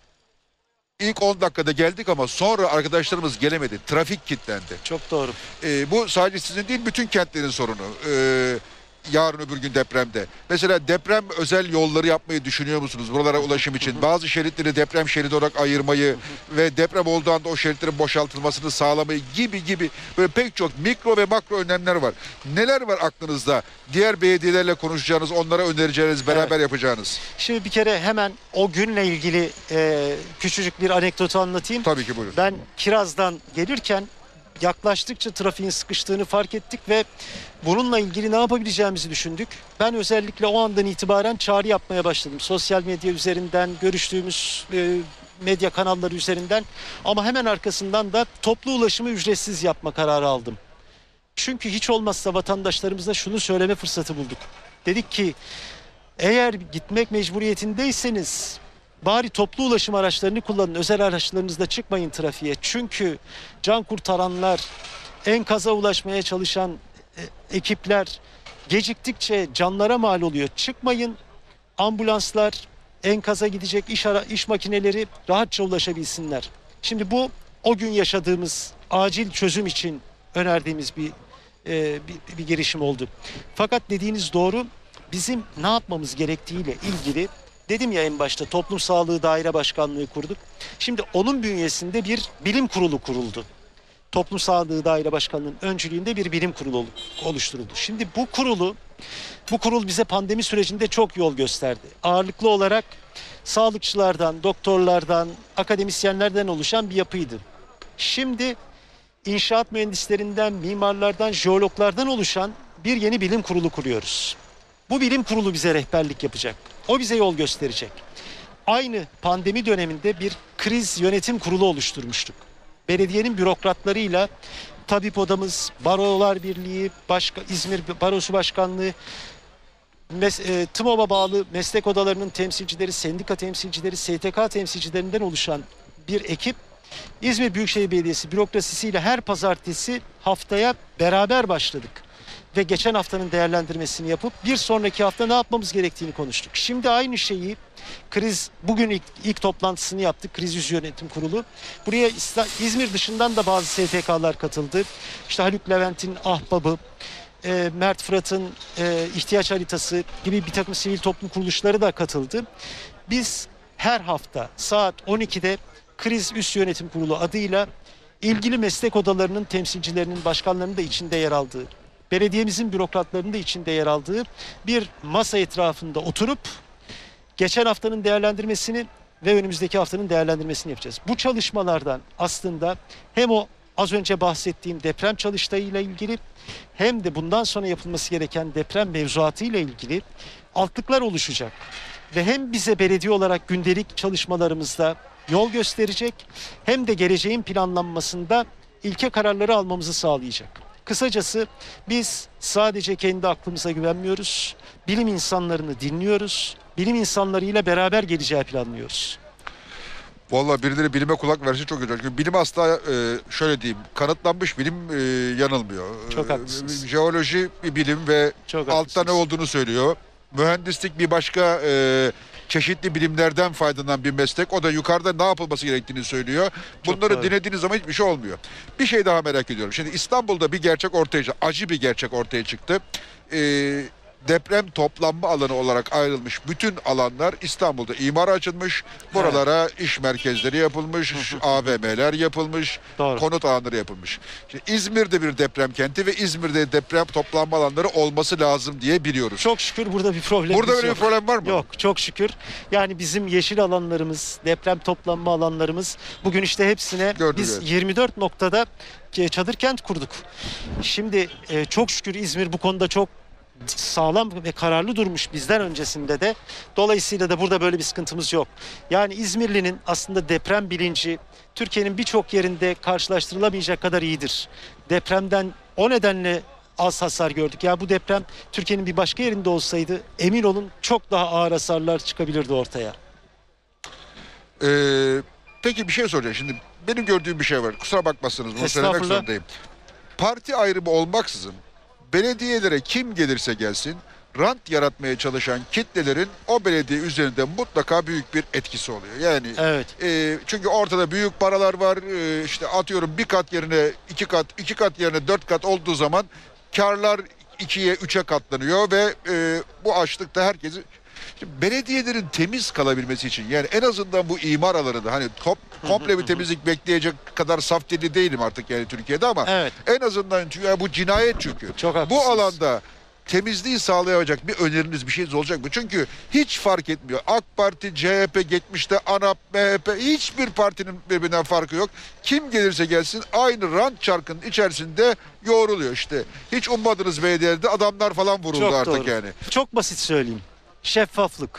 ilk 10 dakikada geldik ama sonra arkadaşlarımız gelemedi. Trafik kilitlendi. Çok doğru. Bu sadece sizin değil, bütün kentlerin sorunu. Yarın öbür gün depremde. Mesela deprem özel yolları yapmayı düşünüyor musunuz buralara ulaşım için? Bazı şeritleri deprem şeridi olarak ayırmayı ve deprem olduğu anda o şeritlerin boşaltılmasını sağlamayı gibi böyle pek çok mikro ve makro önlemler var. Neler var aklınızda? Diğer belediyelerle konuşacağınız, onlara önereceğiniz, beraber yapacağınız. Şimdi bir kere hemen o günle ilgili küçücük bir anekdotu anlatayım. Tabii ki, buyurun. Ben Kiraz'dan gelirken yaklaştıkça trafiğin sıkıştığını fark ettik ve bununla ilgili ne yapabileceğimizi düşündük. Ben özellikle o andan itibaren çağrı yapmaya başladım. Sosyal medya üzerinden, görüştüğümüz medya kanalları üzerinden, ama hemen arkasından da toplu ulaşımı ücretsiz yapma kararı aldım. Çünkü hiç olmazsa vatandaşlarımıza şunu söyleme fırsatı bulduk. Dedik ki eğer gitmek mecburiyetindeyseniz bari toplu ulaşım araçlarını kullanın. Özel araçlarınızla çıkmayın trafiğe. Çünkü can kurtaranlar, enkaza ulaşmaya çalışan ekipler geciktikçe canlara mal oluyor. Çıkmayın. Ambulanslar, enkaza gidecek iş makineleri rahatça ulaşabilsinler. Şimdi bu o gün yaşadığımız acil çözüm için önerdiğimiz bir girişim oldu. Fakat dediğiniz doğru. Bizim ne yapmamız gerektiğiyle ilgili, dedim ya en başta, Toplum Sağlığı Daire Başkanlığı kurduk. Şimdi onun bünyesinde bir bilim kurulu kuruldu. Toplum Sağlığı Daire Başkanlığı'nın öncülüğünde bir bilim kurulu oluşturuldu. Şimdi bu kurul bize pandemi sürecinde çok yol gösterdi. Ağırlıklı olarak sağlıkçılardan, doktorlardan, akademisyenlerden oluşan bir yapıydı. Şimdi inşaat mühendislerinden, mimarlardan, jeologlardan oluşan bir yeni bilim kurulu kuruyoruz. Bu bilim kurulu bize rehberlik yapacak. O bize yol gösterecek. Aynı pandemi döneminde bir kriz yönetim kurulu oluşturmuştuk. Belediyenin bürokratlarıyla tabip odamız, Barolar Birliği, İzmir Barosu Başkanlığı, TMOB'a bağlı meslek odalarının temsilcileri, sendika temsilcileri, STK temsilcilerinden oluşan bir ekip, İzmir Büyükşehir Belediyesi bürokrasisiyle her pazartesi haftaya beraber başladık. Ve geçen haftanın değerlendirmesini yapıp bir sonraki hafta ne yapmamız gerektiğini konuştuk. Şimdi aynı şeyi bugün ilk toplantısını yaptık, Kriz Yüz Yönetim Kurulu. Buraya İzmir dışından da bazı STK'lar katıldı. İşte Haluk Levent'in Ahbabı, Mert Fırat'ın ihtiyaç haritası gibi bir takım sivil toplum kuruluşları da katıldı. Biz her hafta saat 12'de Kriz Üst Yönetim Kurulu adıyla ilgili meslek odalarının temsilcilerinin, başkanlarının da içinde yer aldığı, belediyemizin bürokratlarının da içinde yer aldığı bir masa etrafında oturup geçen haftanın değerlendirmesini ve önümüzdeki haftanın değerlendirmesini yapacağız. Bu çalışmalardan aslında hem o az önce bahsettiğim deprem çalıştayıyla ilgili hem de bundan sonra yapılması gereken deprem mevzuatıyla ilgili altlıklar oluşacak. Ve hem bize belediye olarak gündelik çalışmalarımızda yol gösterecek, hem de geleceğin planlanmasında ilke kararları almamızı sağlayacak. Kısacası biz sadece kendi aklımıza güvenmiyoruz. bilim insanlarını dinliyoruz. Bilim insanlarıyla beraber geleceği planlıyoruz. Vallahi birileri bilime kulak verse çok güzel. Çünkü bilim asla şöyle diyeyim, kanıtlanmış bilim yanılmıyor. Çok haklısınız. Jeoloji bir bilim ve Çok altta haklısınız. ne olduğunu söylüyor. Mühendislik bir başka, çeşitli bilimlerden faydalanan bir meslek. O da yukarıda ne yapılması gerektiğini söylüyor. Çok Bunları doğru. dinlediğiniz zaman hiçbir şey olmuyor. Bir şey daha merak ediyorum. Şimdi İstanbul'da bir gerçek ortaya çıktı. Acı bir gerçek ortaya çıktı. Deprem toplanma alanı olarak ayrılmış bütün alanlar İstanbul'da imara açılmış. Buralara iş merkezleri yapılmış, AVM'ler yapılmış, Doğru. konut alanları yapılmış. Şimdi İzmir'de bir deprem kenti ve İzmir'de deprem toplanma alanları olması lazım diye biliyoruz. Çok şükür burada bir problemimiz Burada öyle bir yok. problem var mı? Yok, çok şükür. Yani bizim yeşil alanlarımız, deprem toplanma alanlarımız, bugün işte hepsine Gördük, biz evet. 24 noktada çadır kent kurduk. Şimdi çok şükür İzmir bu konuda çok sağlam ve kararlı durmuş bizden öncesinde de. Dolayısıyla da burada böyle bir sıkıntımız yok. Yani İzmirli'nin aslında deprem bilinci Türkiye'nin birçok yerinde karşılaştırılamayacak kadar iyidir. Depremden o nedenle az hasar gördük. Ya bu deprem Türkiye'nin bir başka yerinde olsaydı emin olun çok daha ağır hasarlar çıkabilirdi ortaya. Peki bir şey soracağım. Şimdi benim gördüğüm bir şey var. Kusura bakmazsınız, bunu söylemek Estağfurullah. zorundayım. Parti ayrımı olmaksızın belediyelere kim gelirse gelsin rant yaratmaya çalışan kitlelerin o belediye üzerinde mutlaka büyük bir etkisi oluyor. Yani Evet. çünkü ortada büyük paralar var. İşte atıyorum bir kat yerine iki kat, iki kat yerine dört kat olduğu zaman karlar ikiye, üçe katlanıyor ve bu açlıkta herkesi... Şimdi belediyelerin temiz kalabilmesi için, yani en azından bu imar alanında, hani komple bir temizlik bekleyecek kadar saf dili değilim artık yani Türkiye'de, ama Evet. en azından yani bu cinayet çünkü. Çok Bu haklısınız. alanda temizliği sağlayacak bir öneriniz, bir şeyiniz olacak mı? Çünkü hiç fark etmiyor. AK Parti, CHP, geçmişte ANAP, MHP, hiçbir partinin birbirinden farkı yok. Kim gelirse gelsin aynı rant çarkının içerisinde yoğruluyor işte. Hiç ummadığınız belediyelerde adamlar falan vuruldu Çok artık doğru. yani. Çok basit söyleyeyim. Şeffaflık.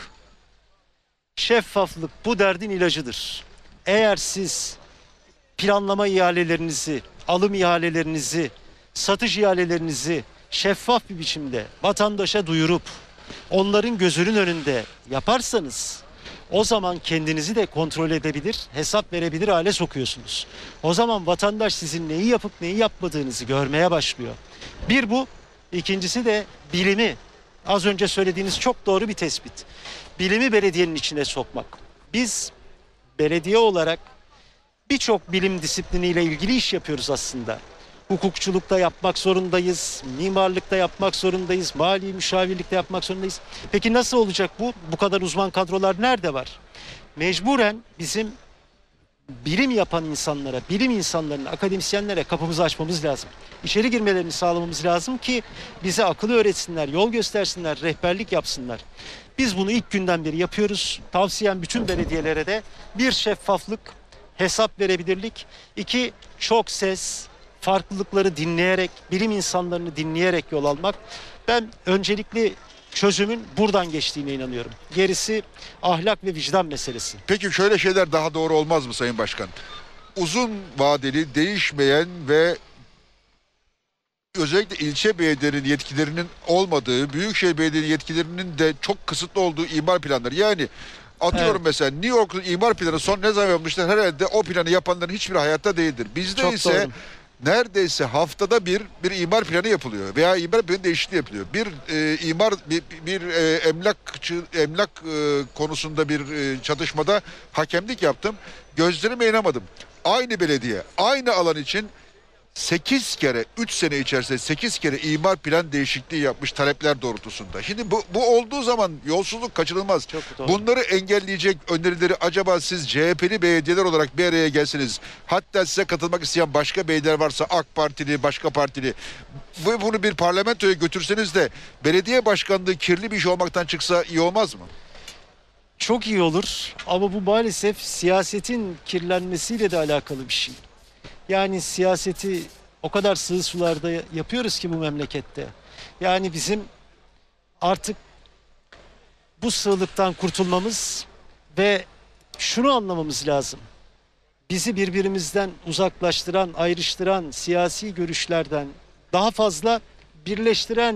Şeffaflık bu derdin ilacıdır. Eğer siz planlama ihalelerinizi, alım ihalelerinizi, satış ihalelerinizi şeffaf bir biçimde vatandaşa duyurup onların gözünün önünde yaparsanız o zaman kendinizi de kontrol edebilir, hesap verebilir hale sokuyorsunuz. O zaman vatandaş sizin neyi yapıp neyi yapmadığınızı görmeye başlıyor. Bir bu, ikincisi de bilimi. Az önce söylediğiniz çok doğru bir tespit. Bilimi belediyenin içine sokmak. Biz belediye olarak birçok bilim disipliniyle ilgili iş yapıyoruz aslında. Hukukçulukta yapmak zorundayız, mimarlıkta yapmak zorundayız, mali müşavirlikte yapmak zorundayız. Peki nasıl olacak bu? Bu kadar uzman kadrolar nerede var? Mecburen bizim bilim yapan insanlara, bilim insanlarına, akademisyenlere kapımızı açmamız lazım. İçeri girmelerini sağlamamız lazım ki bize akıl öğretsinler, yol göstersinler, rehberlik yapsınlar. Biz bunu ilk günden beri yapıyoruz. Tavsiyem bütün belediyelere de bir şeffaflık, hesap verebilirlik, iki çok ses, farklılıkları dinleyerek, bilim insanlarını dinleyerek yol almak. Ben öncelikli çözümün buradan geçtiğine inanıyorum. Gerisi ahlak ve vicdan meselesi. Peki şöyle şeyler daha doğru olmaz mı Sayın Başkan? Uzun vadeli, değişmeyen ve özellikle ilçe belediyelerinin yetkilerinin olmadığı, büyükşehir belediyelerinin yetkilerinin de çok kısıtlı olduğu imar planları. Yani atıyorum Evet. mesela New York'un imar planı son ne zaman yapmışlar? Herhalde o planı yapanların hiçbir hayatta değildir. Bizde Çok ise doğru. neredeyse haftada bir imar planı yapılıyor veya imar planı değişikliği yapılıyor. Emlak konusunda bir çatışmada hakemlik yaptım. Gözlerime inanamadım. Aynı belediye, aynı alan için 8 kere, 3 sene içerisinde 8 kere imar plan değişikliği yapmış talepler doğrultusunda. Şimdi bu olduğu zaman yolsuzluk kaçınılmaz. Çok doğru. Bunları engelleyecek önerileri acaba siz CHP'li belediyeler olarak bir araya gelseniz, hatta size katılmak isteyen başka belediyeler varsa AK Partili, başka partili, ve bunu bir parlamentoya götürseniz de belediye başkanlığı kirli bir iş olmaktan çıksa iyi olmaz mı? Çok iyi olur ama bu maalesef siyasetin kirlenmesiyle de alakalı bir şey. Yani siyaseti o kadar sığ sularda yapıyoruz ki bu memlekette. Yani bizim artık bu sığlıktan kurtulmamız ve şunu anlamamız lazım. Bizi birbirimizden uzaklaştıran, ayrıştıran siyasi görüşlerden daha fazla birleştiren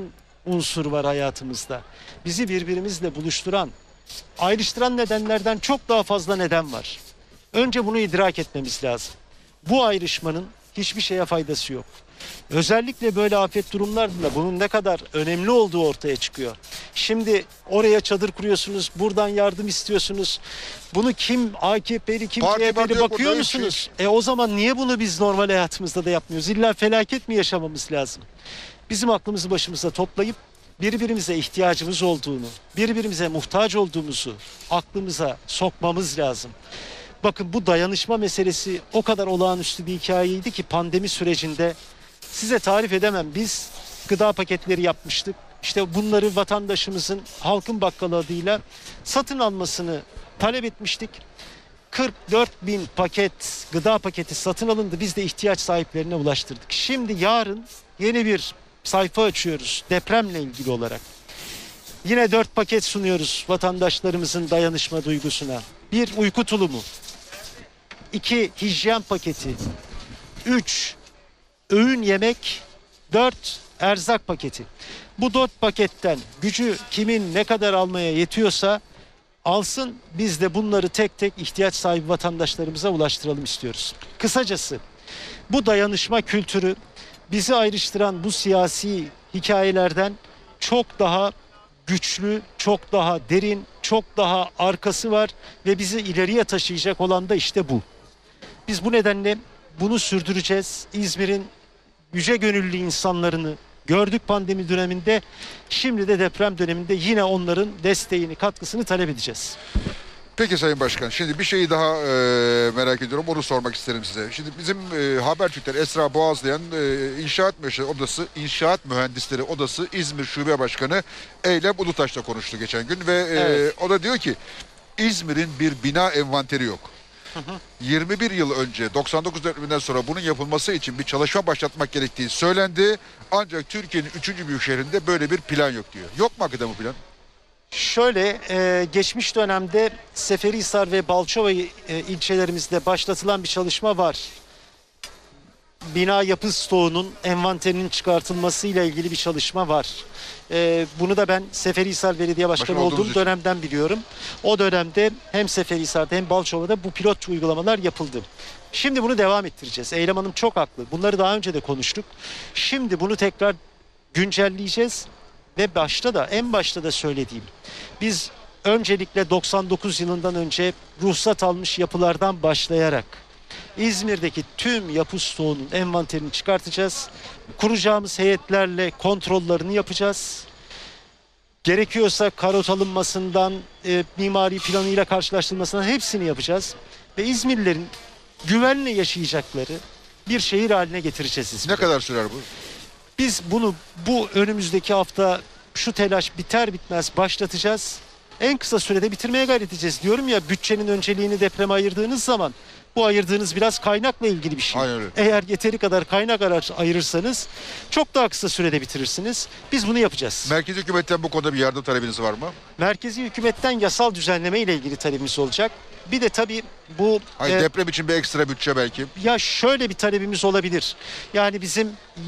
unsur var hayatımızda. Bizi birbirimizle buluşturan, ayrıştıran nedenlerden çok daha fazla neden var. Önce bunu idrak etmemiz lazım. Bu ayrışmanın hiçbir şeye faydası yok. Özellikle böyle afet durumlarında bunun ne kadar önemli olduğu ortaya çıkıyor. Şimdi oraya çadır kuruyorsunuz, buradan yardım istiyorsunuz. Bunu kim AKP'li, kim Parti CHP'li yok, bakıyor orada musunuz? O zaman niye bunu biz normal hayatımızda da yapmıyoruz? İlla felaket mi yaşamamız lazım? Bizim aklımızı başımıza toplayıp birbirimize ihtiyacımız olduğunu, birbirimize muhtaç olduğumuzu aklımıza sokmamız lazım. Bakın bu dayanışma meselesi o kadar olağanüstü bir hikayeydi ki pandemi sürecinde size tarif edemem. Biz gıda paketleri yapmıştık. İşte bunları vatandaşımızın halkın bakkalı adıyla satın almasını talep etmiştik. 44 bin paket gıda paketi satın alındı. Biz de ihtiyaç sahiplerine ulaştırdık. Şimdi yarın yeni bir sayfa açıyoruz depremle ilgili olarak. Yine 4 paket sunuyoruz vatandaşlarımızın dayanışma duygusuna. 1 uyku tulumu, 2 hijyen paketi, 3 öğün yemek, 4 erzak paketi. Bu 4 paketten gücü kimin ne kadar almaya yetiyorsa alsın, biz de bunları tek tek ihtiyaç sahibi vatandaşlarımıza ulaştıralım istiyoruz. Kısacası bu dayanışma kültürü bizi ayrıştıran bu siyasi hikayelerden çok daha güçlü, çok daha derin, çok daha arkası var ve bizi ileriye taşıyacak olan da işte bu. Biz bu nedenle bunu sürdüreceğiz. İzmir'in yüce gönüllü insanlarını gördük pandemi döneminde. Şimdi de deprem döneminde yine onların desteğini, katkısını talep edeceğiz. Peki Sayın Başkan, şimdi bir şeyi daha merak ediyorum, onu sormak isterim size. Şimdi bizim Habertürk'ten Esra Boğazlayan İnşaat Mühendisleri Odası İzmir Şube Başkanı Eylem Ulutaş'la konuştu geçen gün ve Evet. o da diyor ki İzmir'in bir bina envanteri yok. 21 yıl önce 99 depreminden sonra bunun yapılması için bir çalışma başlatmak gerektiği söylendi. Ancak Türkiye'nin 3. büyük şehrinde böyle bir plan yok diyor. Yok mu hakikaten bu plan? Şöyle geçmiş dönemde Seferihisar ve Balçova ilçelerimizde başlatılan bir çalışma var. Bina yapı stoğunun envanterinin çıkartılmasıyla ilgili bir çalışma var. Bunu da ben Seferihisar Belediye Başkanı Başkan olduğunuz olduğum için. dönemden biliyorum. O dönemde hem Seferihisar'da hem Balçova'da bu pilot uygulamalar yapıldı. Şimdi bunu devam ettireceğiz. Eylem Hanım çok haklı. Bunları daha önce de konuştuk. Şimdi bunu tekrar güncelleyeceğiz ve en başta da söylediğim, biz öncelikle 99 yılından önce ruhsat almış yapılardan başlayarak İzmir'deki tüm yapı stoğunun envanterini çıkartacağız. Kuracağımız heyetlerle kontrollerini yapacağız. Gerekiyorsa karot alınmasından, mimari planıyla karşılaştırılmasından hepsini yapacağız. Ve İzmirlilerin güvenle yaşayacakları bir şehir haline getireceğiz İzmir'i. Ne kadar sürer bu? Biz bunu bu önümüzdeki hafta şu telaş biter bitmez başlatacağız. En kısa sürede bitirmeye gayret edeceğiz. Diyorum ya, bütçenin önceliğini depreme ayırdığınız zaman bu ayırdığınız biraz kaynakla ilgili bir şey. Aynen öyle. Eğer yeteri kadar kaynak ayırırsanız çok daha kısa sürede bitirirsiniz. Biz bunu yapacağız. Merkezi hükümetten bu konuda bir yardım talebiniz var mı? Merkezi hükümetten yasal düzenleme ile ilgili talebimiz olacak. Bir de tabii bu Hayır, deprem için bir ekstra bütçe belki. ya şöyle bir talebimiz olabilir. Yani bizim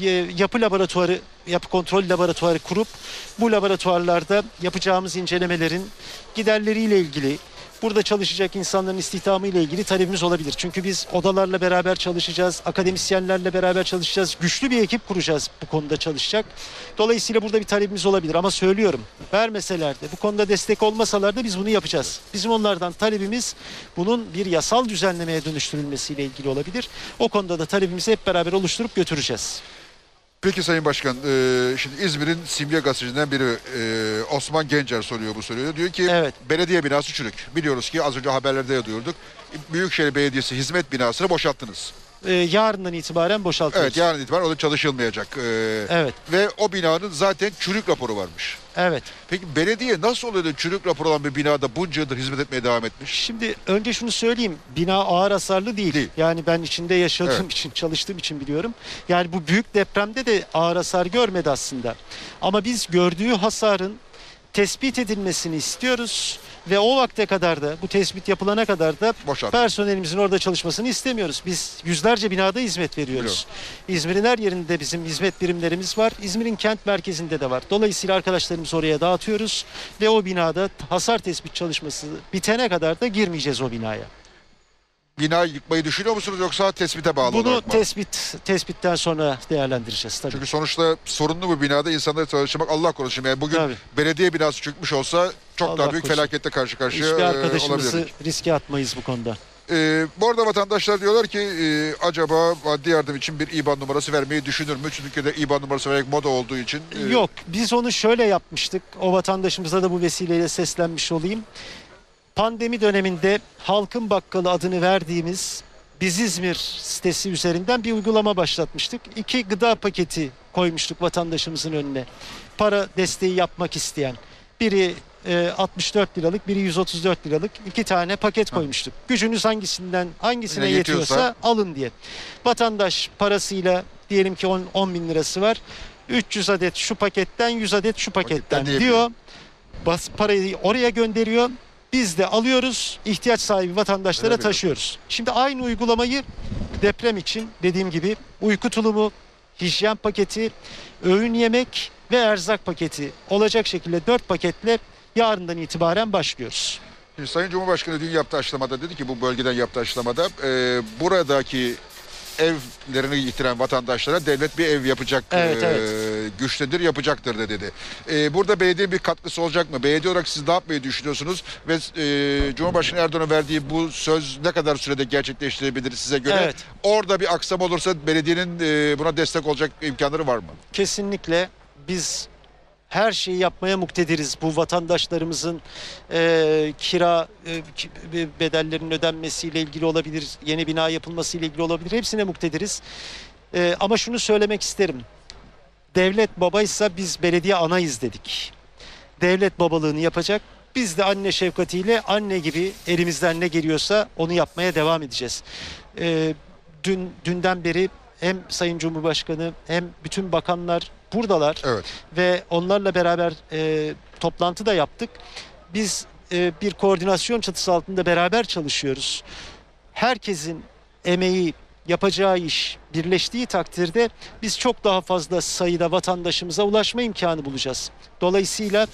yapı kontrol laboratuvarı kurup bu laboratuvarlarda yapacağımız incelemelerin giderleriyle ilgili, burada çalışacak insanların istihdamı ile ilgili talebimiz olabilir. Çünkü biz odalarla beraber çalışacağız, akademisyenlerle beraber çalışacağız, güçlü bir ekip kuracağız bu konuda çalışacak. Dolayısıyla burada bir talebimiz olabilir ama söylüyorum, vermeseler de, bu konuda destek olmasalar da biz bunu yapacağız. Bizim onlardan talebimiz bunun bir yasal düzenlemeye dönüştürülmesiyle ilgili olabilir. O konuda da talebimizi hep beraber oluşturup götüreceğiz. Peki Sayın Başkan, şimdi İzmir'in simge gazetecilerinden biri Osman Gencer soruyor bu soruyu. Diyor ki Evet. belediye binası çürük. Biliyoruz ki az önce haberlerde de duyurduk. Büyükşehir Belediyesi hizmet binasını boşalttınız. Yarından itibaren boşaltıyoruz. Evet, yarın itibaren o da çalışılmayacak. Evet. Ve o binanın zaten çürük raporu varmış. Evet. Peki belediye nasıl oluyor da çürük raporu olan bir binada bunca yıldır hizmet etmeye devam etmiş? Şimdi önce şunu söyleyeyim. Bina ağır hasarlı değil. Değil. Yani ben içinde yaşadığım Evet. için, çalıştığım için biliyorum. Yani bu büyük depremde de ağır hasar görmedi aslında. Ama biz gördüğü hasarın tespit edilmesini istiyoruz ve o vakte kadar da, bu tespit yapılana kadar da Boşalt. personelimizin orada çalışmasını istemiyoruz. Biz yüzlerce binada hizmet veriyoruz. İzmir'in her yerinde bizim hizmet birimlerimiz var. İzmir'in kent merkezinde de var. Dolayısıyla arkadaşlarımızı oraya dağıtıyoruz ve o binada hasar tespit çalışması bitene kadar da girmeyeceğiz o binaya. Bina yıkmayı düşünüyor musunuz yoksa tespite bağlı Bunu olarak mı? tespitten sonra değerlendireceğiz tabii. Çünkü sonuçta sorunlu bir binada insanları çalışmak Allah korusun. Yani bugün Tabii. belediye binası çökmüş olsa çok Allah daha büyük korusun. felakette karşı karşıya Hiçbir arkadaşımızı olabilirdik. riske atmayız bu konuda. Bu arada vatandaşlar diyorlar ki acaba maddi yardım için bir IBAN numarası vermeyi düşünür mü? Çünkü de IBAN numarası vermek moda olduğu için. Yok, biz onu şöyle yapmıştık. O vatandaşımıza da bu vesileyle seslenmiş olayım. Pandemi döneminde Halkın Bakkalı adını verdiğimiz Biz İzmir sitesi üzerinden bir uygulama başlatmıştık. 2 gıda paketi koymuştuk vatandaşımızın önüne. Para desteği yapmak isteyen. Biri 64 liralık, biri 134 liralık 2 tane paket koymuştuk. Gücünüz hangisine yetiyorsa alın diye. Vatandaş parasıyla diyelim ki 10 bin lirası var. 300 adet şu paketten, 100 adet şu paketten diyor. Parayı oraya gönderiyor. Biz de alıyoruz, ihtiyaç sahibi vatandaşlara taşıyoruz. Şimdi aynı uygulamayı deprem için dediğim gibi uyku tulumu, hijyen paketi, öğün yemek ve erzak paketi olacak şekilde 4 paketle yarından itibaren başlıyoruz. Şimdi Sayın Cumhurbaşkanı dün yaptığı açıklamada dedi ki bu bölgeden yaptığı açıklamada buradaki evlerini yitiren vatandaşlara devlet bir ev yapacak, güçtedir, yapacaktır da dedi. Burada belediye bir katkısı olacak mı? Belediye olarak siz ne yapmayı düşünüyorsunuz? Ve Cumhurbaşkanı Erdoğan'a verdiği bu söz ne kadar sürede gerçekleştirebilir size göre? Evet. Orada bir aksama olursa belediyenin buna destek olacak imkanları var mı? Kesinlikle biz her şeyi yapmaya muktediriz. Bu vatandaşlarımızın kira bedellerinin ödenmesiyle ilgili olabilir, yeni bina yapılmasıyla ilgili olabilir. Hepsine muktediriz. Ama şunu söylemek isterim. Devlet babaysa biz belediye anayız dedik. Devlet babalığını yapacak. Biz de anne şefkatiyle anne gibi elimizden ne geliyorsa onu yapmaya devam edeceğiz. Dünden beri hem Sayın Cumhurbaşkanı hem bütün bakanlar buradalar. Evet. Ve onlarla beraber toplantı da yaptık. Biz bir koordinasyon çatısı altında beraber çalışıyoruz. Herkesin emeği, yapacağı iş birleştiği takdirde biz çok daha fazla sayıda vatandaşımıza ulaşma imkanı bulacağız. Dolayısıyla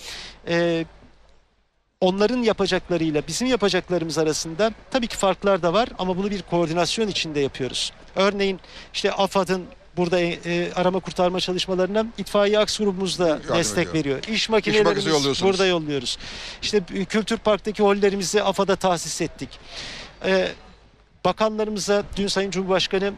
onların yapacaklarıyla bizim yapacaklarımız arasında tabii ki farklar da var ama bunu bir koordinasyon içinde yapıyoruz. Örneğin işte AFAD'ın burada arama kurtarma çalışmalarına itfaiye aks grubumuz da destek veriyor. İş makinelerimizi burada yolluyoruz. İşte Kültür Park'taki hollerimizi AFAD'a tahsis ettik. Bakanlarımıza dün Sayın Cumhurbaşkanı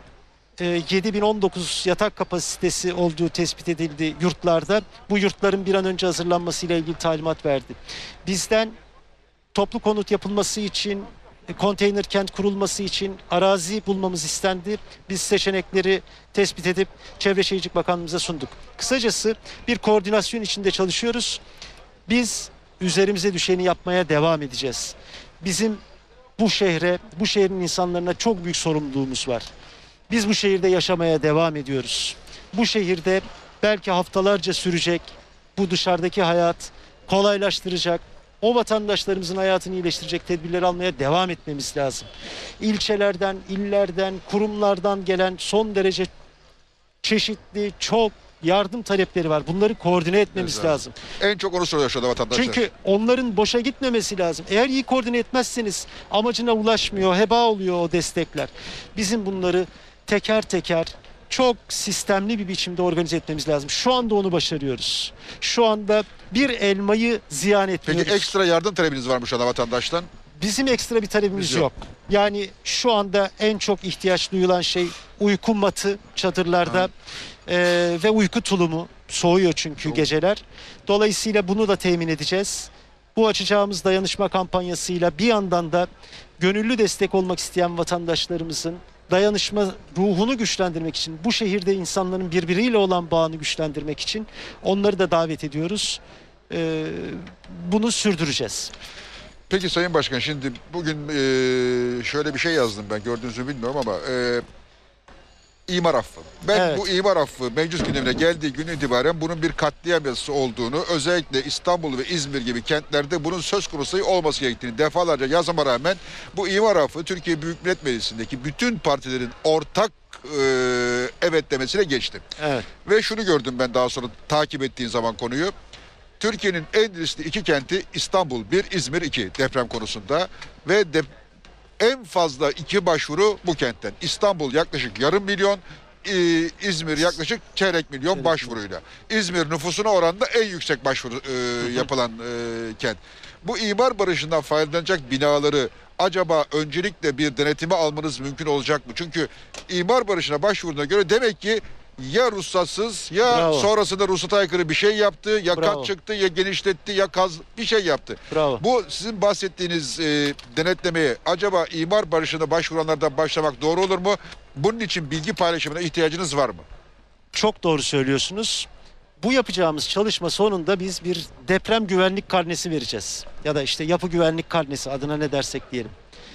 7019 yatak kapasitesi olduğu tespit edildi yurtlarda. Bu yurtların bir an önce hazırlanmasıyla ilgili talimat verdi. Bizden toplu konut yapılması için, konteyner kent kurulması için arazi bulmamız istendi. Biz seçenekleri tespit edip Çevre Şehircilik Bakanlığımıza sunduk. Kısacası bir koordinasyon içinde çalışıyoruz. Biz üzerimize düşeni yapmaya devam edeceğiz. Bizim bu şehrin insanlarına çok büyük sorumluluğumuz var. Biz bu şehirde yaşamaya devam ediyoruz. Bu şehirde belki haftalarca sürecek bu dışarıdaki hayat kolaylaştıracak, o vatandaşlarımızın hayatını iyileştirecek tedbirler almaya devam etmemiz lazım. İlçelerden, illerden, kurumlardan gelen son derece çeşitli, çok yardım talepleri var. Bunları koordine etmemiz lazım. En çok onu soruyor şu anda vatandaşlar. Çünkü onların boşa gitmemesi lazım. Eğer iyi koordine etmezseniz amacına ulaşmıyor, heba oluyor o destekler. Bizim bunları teker teker çok sistemli bir biçimde organize etmemiz lazım. Şu anda onu başarıyoruz. Şu anda bir elmayı ziyan etmiyoruz. Peki ekstra yardım talebiniz var mı şu anda vatandaştan? Bizim ekstra bir talebimiz yok. Yani şu anda en çok ihtiyaç duyulan şey uyku matı çadırlarda ve uyku tulumu. Soğuyor çünkü geceler. Dolayısıyla bunu da temin edeceğiz. Bu açacağımız dayanışma kampanyasıyla bir yandan da gönüllü destek olmak isteyen vatandaşlarımızın dayanışma ruhunu güçlendirmek için, bu şehirde insanların birbiriyle olan bağını güçlendirmek için onları da davet ediyoruz. Bunu sürdüreceğiz. Peki Sayın Başkan, şimdi bugün şöyle bir şey yazdım ben, gördüğünüzü bilmiyorum ama İmar affı. Ben Evet. bu imar affı meclis gündemine geldiği gün itibaren bunun bir katliam yazısı olduğunu, özellikle İstanbul ve İzmir gibi kentlerde bunun söz konusu olması gerektiğini defalarca yazmama rağmen bu imar affı Türkiye Büyük Millet Meclisi'ndeki bütün partilerin ortak evet demesiyle geçti. Evet. Ve şunu gördüm ben daha sonra takip ettiğim zaman konuyu. Türkiye'nin en riskli iki kenti İstanbul 1, İzmir 2 deprem konusunda ve en fazla iki başvuru bu kentten. İstanbul yaklaşık yarım milyon, İzmir yaklaşık çeyrek milyon başvuruyla. İzmir nüfusuna oranla en yüksek başvuru yapılan kent. Bu imar barışından faydalanacak binaları acaba öncelikle bir denetime almanız mümkün olacak mı? Çünkü imar barışına başvurduğuna göre demek ki ya ruhsatsız ya Bravo. sonrasında ruhsata aykırı bir şey yaptı, ya Bravo. kat çıktı, ya genişletti, ya bir şey yaptı. Bravo. Bu sizin bahsettiğiniz denetlemeye acaba imar barışına başvuranlardan başlamak doğru olur mu? Bunun için bilgi paylaşımına ihtiyacınız var mı? Çok doğru söylüyorsunuz. Bu yapacağımız çalışma sonunda biz bir deprem güvenlik karnesi vereceğiz. Ya da işte yapı güvenlik karnesi, adına ne dersek diyelim.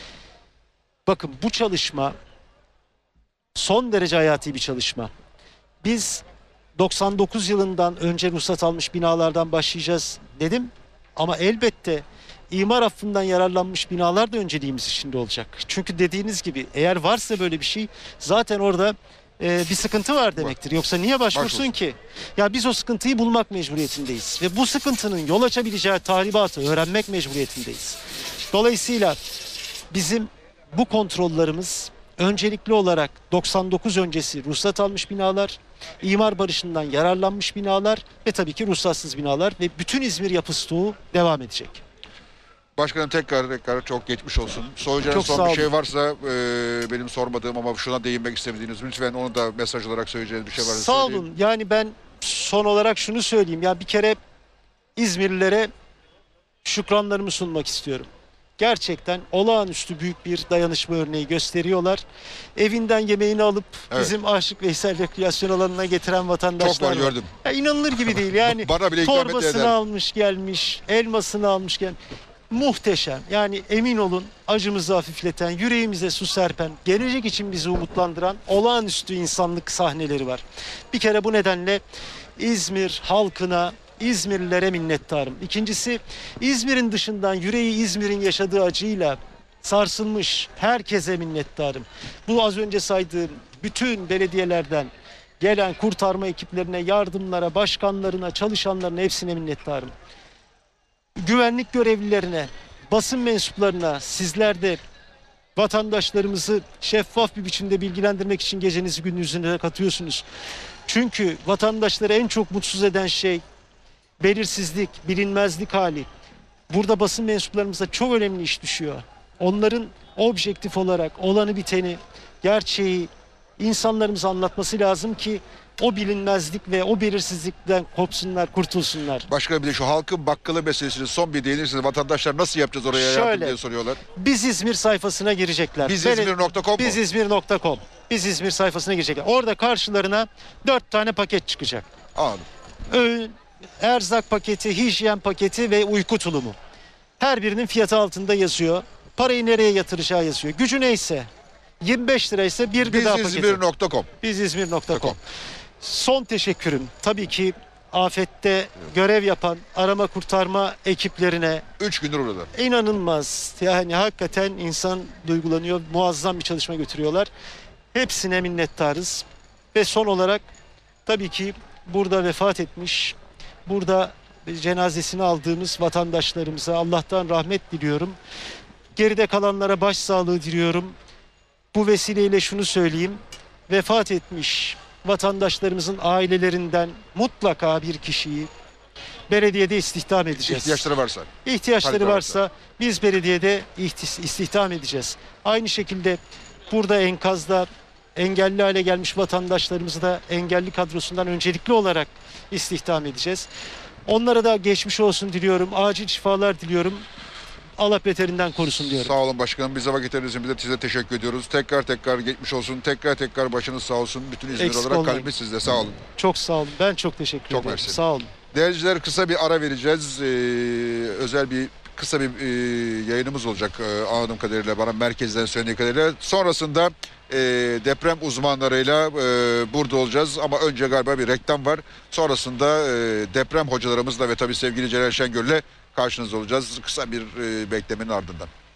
Bakın, bu çalışma son derece hayati bir çalışma. Biz 99 yılından önce ruhsat almış binalardan başlayacağız dedim. Ama elbette imar affından yararlanmış binalar da önceliğimiz içinde olacak. Çünkü dediğiniz gibi, eğer varsa böyle bir şey, zaten orada bir sıkıntı var demektir. Yoksa niye başvursun ki? Ya biz o sıkıntıyı bulmak mecburiyetindeyiz. Ve bu sıkıntının yol açabileceği tahribatı öğrenmek mecburiyetindeyiz. Dolayısıyla bizim bu kontrollerimiz öncelikli olarak 99 öncesi ruhsat almış binalar, imar barışından yararlanmış binalar ve tabii ki ruhsatsız binalar ve bütün İzmir yapı stoğu devam edecek. Başkanım tekrar çok geçmiş olsun. Söyleyeceğiniz Çok son sağ bir şey olun. varsa benim sormadığım ama şuna değinmek istemediğiniz, lütfen onu da mesaj olarak söyleyeceğiniz bir şey varsa Sağ söyleyin. olun. Yani ben son olarak şunu söyleyeyim. Ya bir kere İzmirlilere şükranlarımı sunmak istiyorum. Gerçekten olağanüstü büyük bir dayanışma örneği gösteriyorlar. Evinden yemeğini alıp Evet. bizim Aşık Veysel rekreasyon alanına getiren Çok vatandaşlar var, gördüm. Ya inanılır gibi değil yani. Bana bile ikram Torbasını eder. almış gelmiş, elmasını almış gelmiş. Muhteşem. Yani emin olun, acımızı hafifleten, yüreğimize su serpen, gelecek için bizi umutlandıran olağanüstü insanlık sahneleri var. Bir kere bu nedenle İzmir halkına, İzmirlilere minnettarım. İkincisi, İzmir'in dışından yüreği İzmir'in yaşadığı acıyla sarsılmış herkese minnettarım. Bu az önce saydığım bütün belediyelerden gelen kurtarma ekiplerine, yardımlara, başkanlarına, çalışanlarına, hepsine minnettarım. Güvenlik görevlilerine, basın mensuplarına, sizler de vatandaşlarımızı şeffaf bir biçimde bilgilendirmek için gecenizi gündüzüne katıyorsunuz. Çünkü vatandaşları en çok mutsuz eden şey belirsizlik, bilinmezlik hali. Burada basın mensuplarımıza çok önemli iş düşüyor. Onların objektif olarak olanı biteni, gerçeği insanlarımıza anlatması lazım ki o bilinmezlik ve o belirsizlikten kopsunlar, kurtulsunlar. Başkanım, bir de şu halkın bakkalı meselesini son bir değinirsiniz. Vatandaşlar nasıl yapacağız oraya yardım Şöyle, diye soruyorlar. Biz İzmir sayfasına girecekler. Bizizmir.com mu? Bizizmir.com. Biz İzmir sayfasına girecekler. Orada karşılarına 4 tane paket çıkacak. Anladım. Öğün, erzak paketi, hijyen paketi ve uyku tulumu. Her birinin fiyatı altında yazıyor. Parayı nereye yatıracağı yazıyor. Gücü neyse. 25 liraysa bir gıda paketi. Bizizmir.com. Bizizmir.com. Son teşekkürüm tabii ki afette görev yapan arama kurtarma ekiplerine. 3 gündür orada. İnanılmaz. Yani hakikaten insan duygulanıyor. Muazzam bir çalışma götürüyorlar. Hepsine minnettarız. Ve son olarak tabii ki burada vefat etmiş, burada cenazesini aldığımız vatandaşlarımıza Allah'tan rahmet diliyorum. Geride kalanlara başsağlığı diliyorum. Bu vesileyle şunu söyleyeyim. Vefat etmiş vatandaşlarımızın ailelerinden mutlaka bir kişiyi belediyede istihdam edeceğiz. İhtiyaçları varsa. İhtiyaçları Talep varsa biz belediyede istihdam edeceğiz. Aynı şekilde burada enkazda engelli hale gelmiş vatandaşlarımızı da engelli kadrosundan öncelikli olarak istihdam edeceğiz. Onlara da geçmiş olsun diliyorum. Acil şifalar diliyorum. Allah beterinden korusun diyorum. Sağ olun başkanım. Bize vakit ayırdığınız için size teşekkür ediyoruz. Tekrar geçmiş olsun. Tekrar başınız sağ olsun. Bütün İzmir Eksik olarak olmayın. kalbimiz sizde. Sağ olun. Çok sağ olun. Ben çok teşekkür Çok ederim. mersi. Sağ olun. Değerciler, kısa bir ara vereceğiz. Özel bir kısa bir yayınımız olacak anladığım kadarıyla, bana merkezden söylediği kadarıyla. Sonrasında deprem uzmanlarıyla burada olacağız. Ama önce galiba bir reklam var. Sonrasında deprem hocalarımızla ve tabii sevgili Celal Şengör'le karşınızda olacağız. Kısa bir beklemenin ardından.